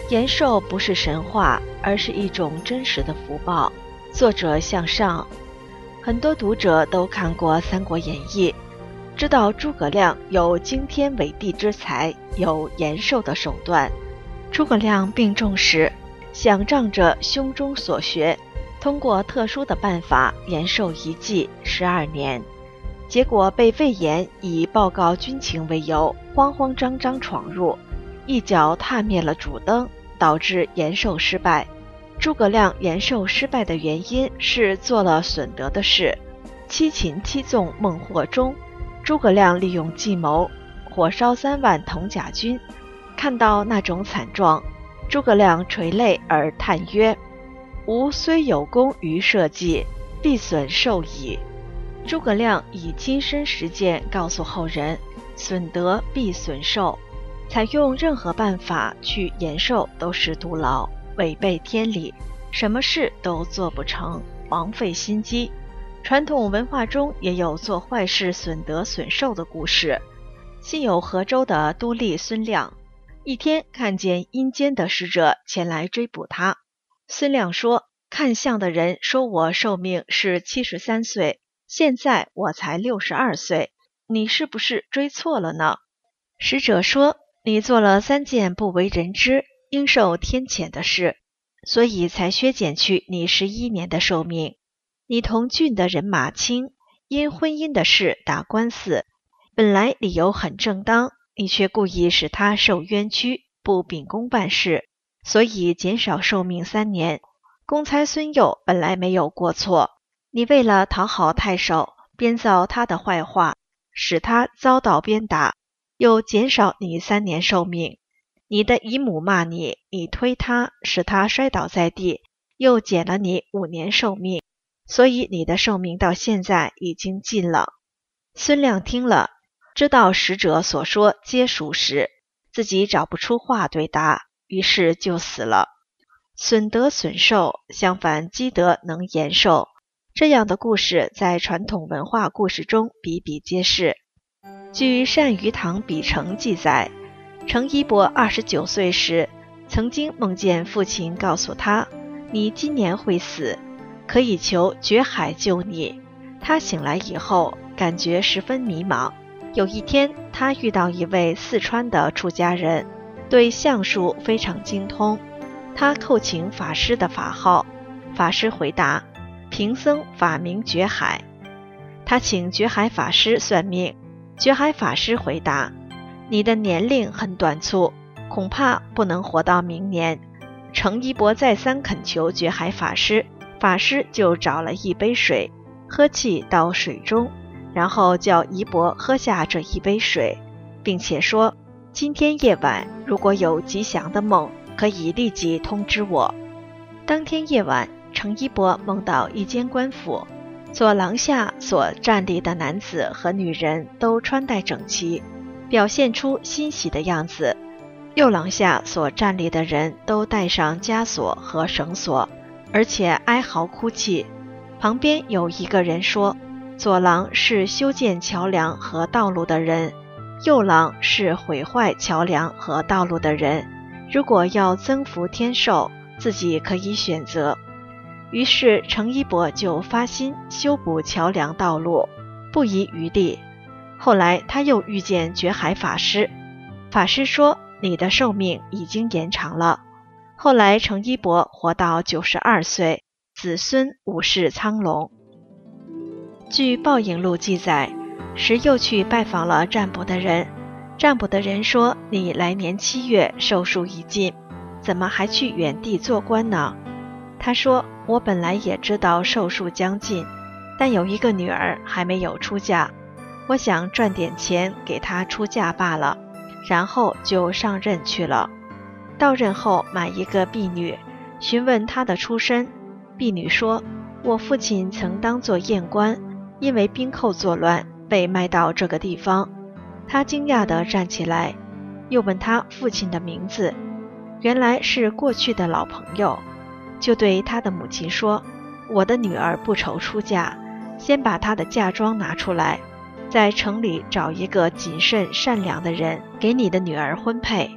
延寿不是神话，而是一种真实的福报。作者向上，很多读者都看过《三国演义》，知道诸葛亮有惊天伟地之才，有延寿的手段。诸葛亮病重时，想仗着胸中所学，通过特殊的办法延寿一计12年，结果被魏延以报告军情为由，慌慌张张闯入，一脚踏灭了主灯，导致延寿失败。诸葛亮延寿失败的原因是做了损德的事，七擒七纵孟获中。诸葛亮利用计谋，火烧3万铜甲军。看到那种惨状，诸葛亮垂泪而叹曰：吾虽有功于社稷，必损寿矣。诸葛亮以亲身实践告诉后人，损德必损寿，采用任何办法去延寿都是徒劳，违背天理，什么事都做不成，枉费心机。传统文化中也有做坏事损德损寿的故事。幸有河州的都吏孙亮，一天看见阴间的使者前来追捕他。孙亮说，看相的人说我寿命是73岁，现在我才62岁，你是不是追错了呢？使者说，你做了3件不为人知，应受天谴的事，所以才削减去你11年的寿命。你同郡的人马卿因婚姻的事打官司，本来理由很正当，你却故意使他受冤屈，不秉公办事，所以减少寿命3年。公差孙佑本来没有过错，你为了讨好太守，编造他的坏话，使他遭到鞭打，又减少你3年寿命。你的姨母骂你，你推他，使他摔倒在地，又减了你5年寿命，所以你的寿命到现在已经尽了。孙亮听了，知道使者所说皆属实，自己找不出话对答，于是就死了。损德损寿，相反积德能延寿，这样的故事在传统文化故事中比比皆是。据《单于堂笔成》记载，程一伯29岁时，曾经梦见父亲告诉他，你今年会死，可以求绝海救你。他醒来以后，感觉十分迷茫。有一天，他遇到一位四川的出家人，对相术非常精通。他叩请法师的法号，法师回答，贫僧法名觉海。他请觉海法师算命，觉海法师回答，你的年龄很短促，恐怕不能活到明年。程一伯再三恳求觉海法师，法师就找了一杯水，喝气到水中，然后叫一伯喝下这一杯水，并且说，今天夜晚如果有吉祥的梦，可以立即通知我。当天夜晚，程一伯梦到一间官府，左廊下所站立的男子和女人都穿戴整齐，表现出欣喜的样子。右廊下所站立的人都带上枷锁和绳索，而且哀嚎哭泣。旁边有一个人说，左廊是修建桥梁和道路的人，右廊是毁坏桥梁和道路的人，如果要增福天寿，自己可以选择。于是程一伯就发心修补桥梁道路，不遗余力。后来他又遇见觉海法师，法师说，你的寿命已经延长了。后来程一伯活到92岁，子孙五世苍龙。据《报应录》记载，时又去拜访了占卜的人，占卜的人说，你来年7月寿数已尽，怎么还去远地做官呢？他说，我本来也知道寿数将近，但有一个女儿还没有出嫁，我想赚点钱给她出嫁罢了，然后就上任去了。到任后买一个婢女，询问她的出身。婢女说，我父亲曾当作验官，因为兵寇作乱被卖到这个地方。他惊讶地站起来，又问他父亲的名字，原来是过去的老朋友，就对他的母亲说，我的女儿不愁出嫁，先把她的嫁妆拿出来，在城里找一个谨慎善良的人给你的女儿婚配。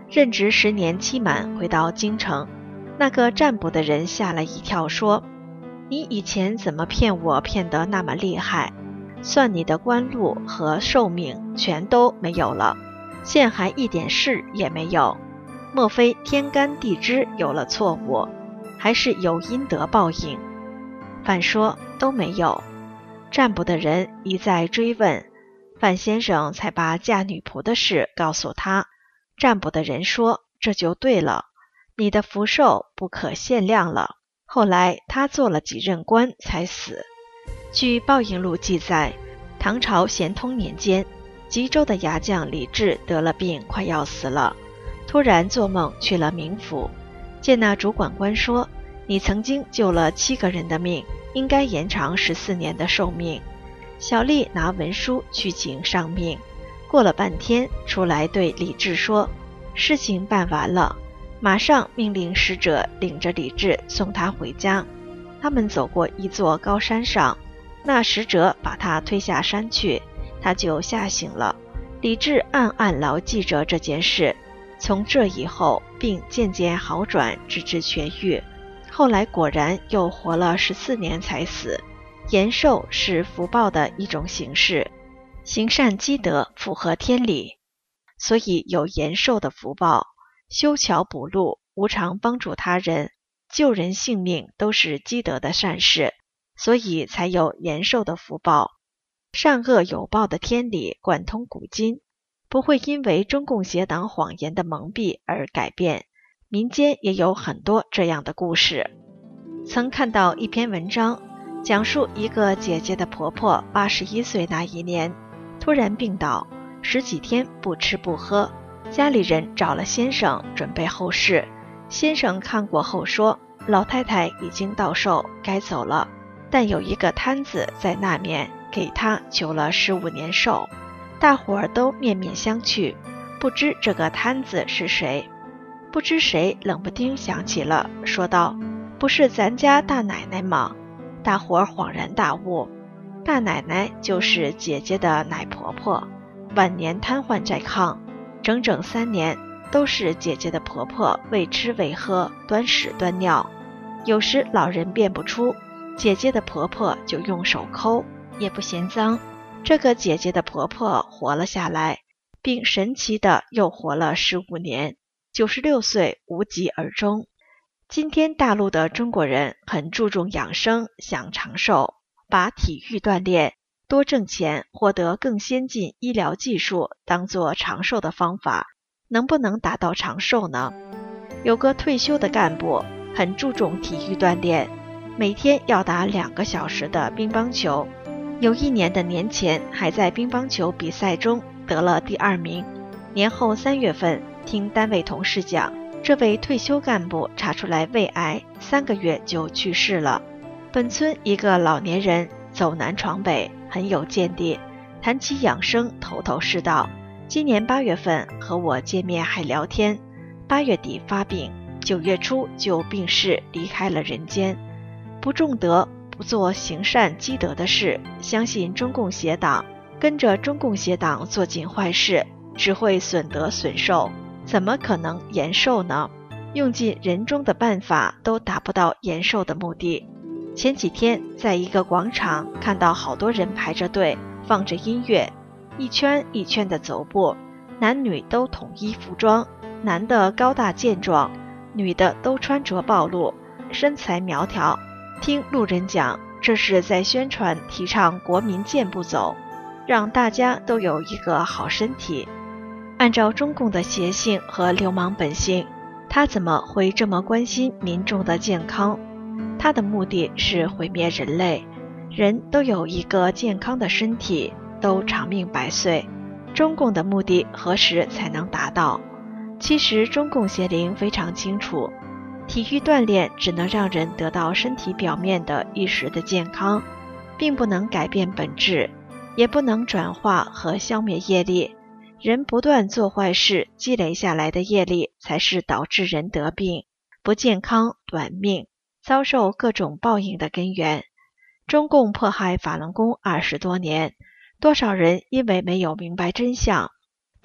任职10年期满回到京城，那个占卜的人吓了一跳，说：你以前怎么骗我骗得那么厉害？算你的官路和寿命全都没有了，现还一点事也没有，莫非天干地支有了错误，还是有阴德报应？范说都没有。占卜的人一再追问，范先生才把嫁女仆的事告诉他。占卜的人说：这就对了，你的福寿不可限量了。后来他做了几任官才死。据《报应录》记载，唐朝咸通年间，吉州的牙将李治得了病，快要死了，突然做梦去了冥府，见那主管官说：你曾经救了7个人的命，应该延长14年的寿命。小吏拿文书去请上命，过了半天出来对李治说：事情办完了，马上命令使者领着李治送他回家。他们走过一座高山上，那使者把他推下山去，他就吓醒了。李治暗暗牢记着这件事，从这以后病渐渐好转，直至痊愈。后来果然又活了14年才死。延寿是福报的一种形式，行善积德符合天理，所以有延寿的福报。修桥补路、无偿帮助他人、救人性命都是积德的善事，所以才有延寿的福报。善恶有报的天理贯通古今，不会因为中共邪党谎言的蒙蔽而改变。民间也有很多这样的故事。曾看到一篇文章，讲述一个姐姐的婆婆81岁那一年突然病倒，10几天不吃不喝，家里人找了先生准备后事。先生看过后说：老太太已经到寿，该走了，但有一个摊子在那面，给她求了15年寿。大伙儿都面面相觑，不知这个摊子是谁。不知谁冷不丁想起了，说道：不是咱家大奶奶吗？大伙儿恍然大悟，大奶奶就是姐姐的奶婆婆，晚年瘫痪在炕，整整3年都是姐姐的婆婆喂吃喂喝，端屎端尿。有时老人便不出，姐姐的婆婆就用手抠，也不嫌脏。这个姐姐的婆婆活了下来，并神奇的又活了15年，96岁无疾而终。今天大陆的中国人很注重养生，想长寿，把体育锻炼、多挣钱、获得更先进医疗技术当作长寿的方法，能不能达到长寿呢？有个退休的干部很注重体育锻炼，每天要打2个小时的乒乓球，有1年的年前还在乒乓球比赛中得了第2名。年后3月份，听单位同事讲，这位退休干部查出来胃癌，3个月就去世了。本村一个老年人走南闯北，很有见地，谈起养生头头是道。今年8月份和我见面还聊天，8月底发病，9月初就病逝，离开了人间。不重德，不做行善积德的事，相信中共邪党，跟着中共邪党做尽坏事，只会损德损寿，怎么可能延寿呢？用尽人中的办法都达不到延寿的目的。前几天在一个广场看到好多人排着队，放着音乐，一圈一圈的走步，男女都统一服装，男的高大健壮，女的都穿着暴露，身材苗条。听路人讲，这是在宣传提倡国民健步走，让大家都有一个好身体。按照中共的邪性和流氓本性，他怎么会这么关心民众的健康？他的目的是毁灭人类，人都有一个健康的身体，都长命百岁。中共的目的何时才能达到？其实中共邪灵非常清楚，体育锻炼只能让人得到身体表面的一时的健康，并不能改变本质，也不能转化和消灭业力。人不断做坏事积累下来的业力，才是导致人得病、不健康、短命、遭受各种报应的根源。中共迫害法轮功20多年，多少人因为没有明白真相，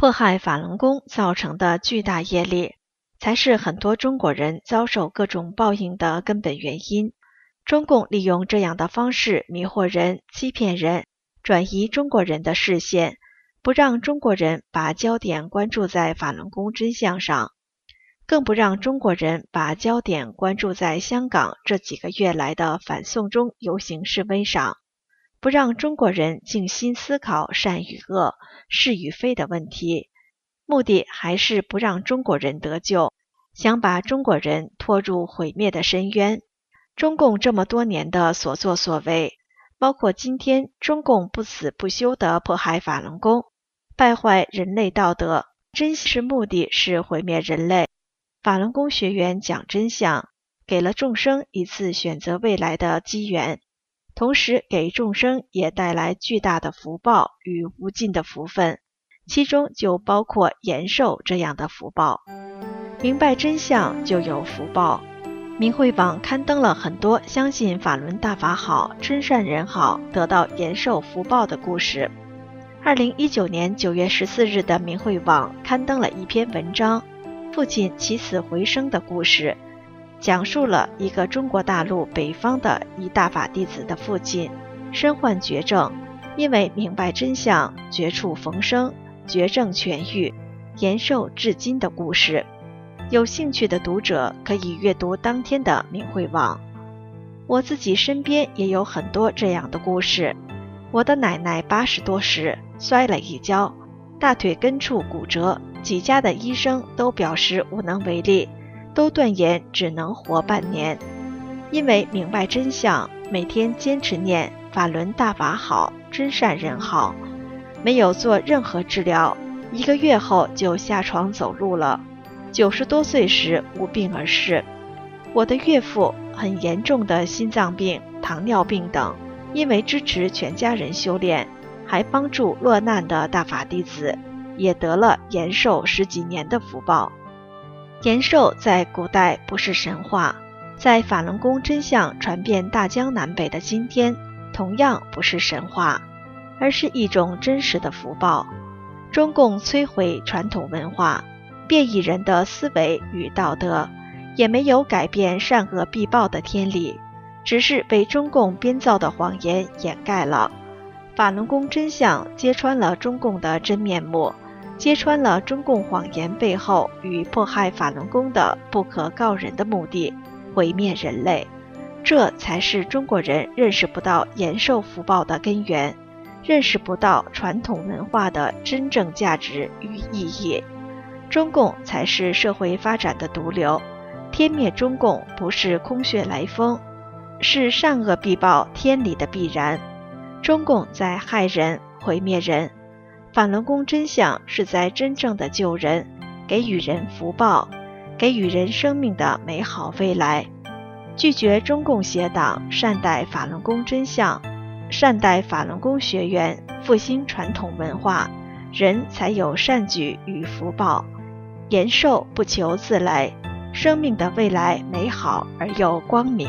迫害法轮功造成的巨大业力，才是很多中国人遭受各种报应的根本原因。中共利用这样的方式迷惑人、欺骗人，转移中国人的视线，不让中国人把焦点关注在法轮功真相上，更不让中国人把焦点关注在香港这几个月来的反送中游行示威上，不让中国人静心思考善与恶、是与非的问题，目的还是不让中国人得救，想把中国人拖入毁灭的深渊。中共这么多年的所作所为，包括今天中共不死不休的迫害法轮功，败坏人类道德，真实目的是毁灭人类。法轮功学员讲真相，给了众生一次选择未来的机缘，同时给众生也带来巨大的福报与无尽的福分，其中就包括延寿这样的福报。明白真相就有福报。明慧网刊登了很多相信法轮大法好、真善人好，得到延寿福报的故事。2019年9月14日的明慧网刊登了一篇文章，父亲起死回生的故事，讲述了一个中国大陆北方的一大法弟子的父亲身患绝症，因为明白真相，绝处逢生，绝症痊愈，延寿至今的故事。有兴趣的读者可以阅读当天的明慧网。我自己身边也有很多这样的故事。我的奶奶80多时摔了一跤，大腿根处骨折，几家的医生都表示无能为力，都断言只能活半年。因为明白真相，每天坚持念法轮大法好，真善人好，没有做任何治疗，1个月后就下床走路了。90多岁时无病而逝。我的岳父很严重的心脏病、糖尿病等，因为支持全家人修炼，还帮助落难的大法弟子，也得了延寿10几年的福报。延寿在古代不是神话，在法轮功真相传遍大江南北的今天，同样不是神话，而是一种真实的福报。中共摧毁传统文化，变异人的思维与道德，也没有改变善恶必报的天理，只是被中共编造的谎言掩盖了。法轮功真相揭穿了中共的真面目，揭穿了中共谎言背后与迫害法轮功的不可告人的目的，毁灭人类。这才是中国人认识不到延寿福报的根源，认识不到传统文化的真正价值与意义。中共才是社会发展的毒瘤，天灭中共不是空穴来风，是善恶必报天理的必然。中共在害人、毁灭人，法轮功真相是在真正的救人，给予人福报，给予人生命的美好未来。拒绝中共邪党，善待法轮功真相，善待法轮功学员，复兴传统文化，人才有善举与福报。延寿不求自来，生命的未来美好而又光明。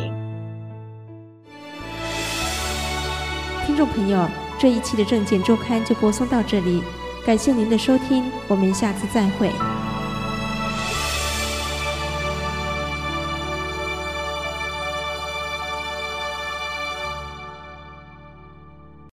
听众朋友，这一期的正见周刊就播送到这里，感谢您的收听，我们下次再会。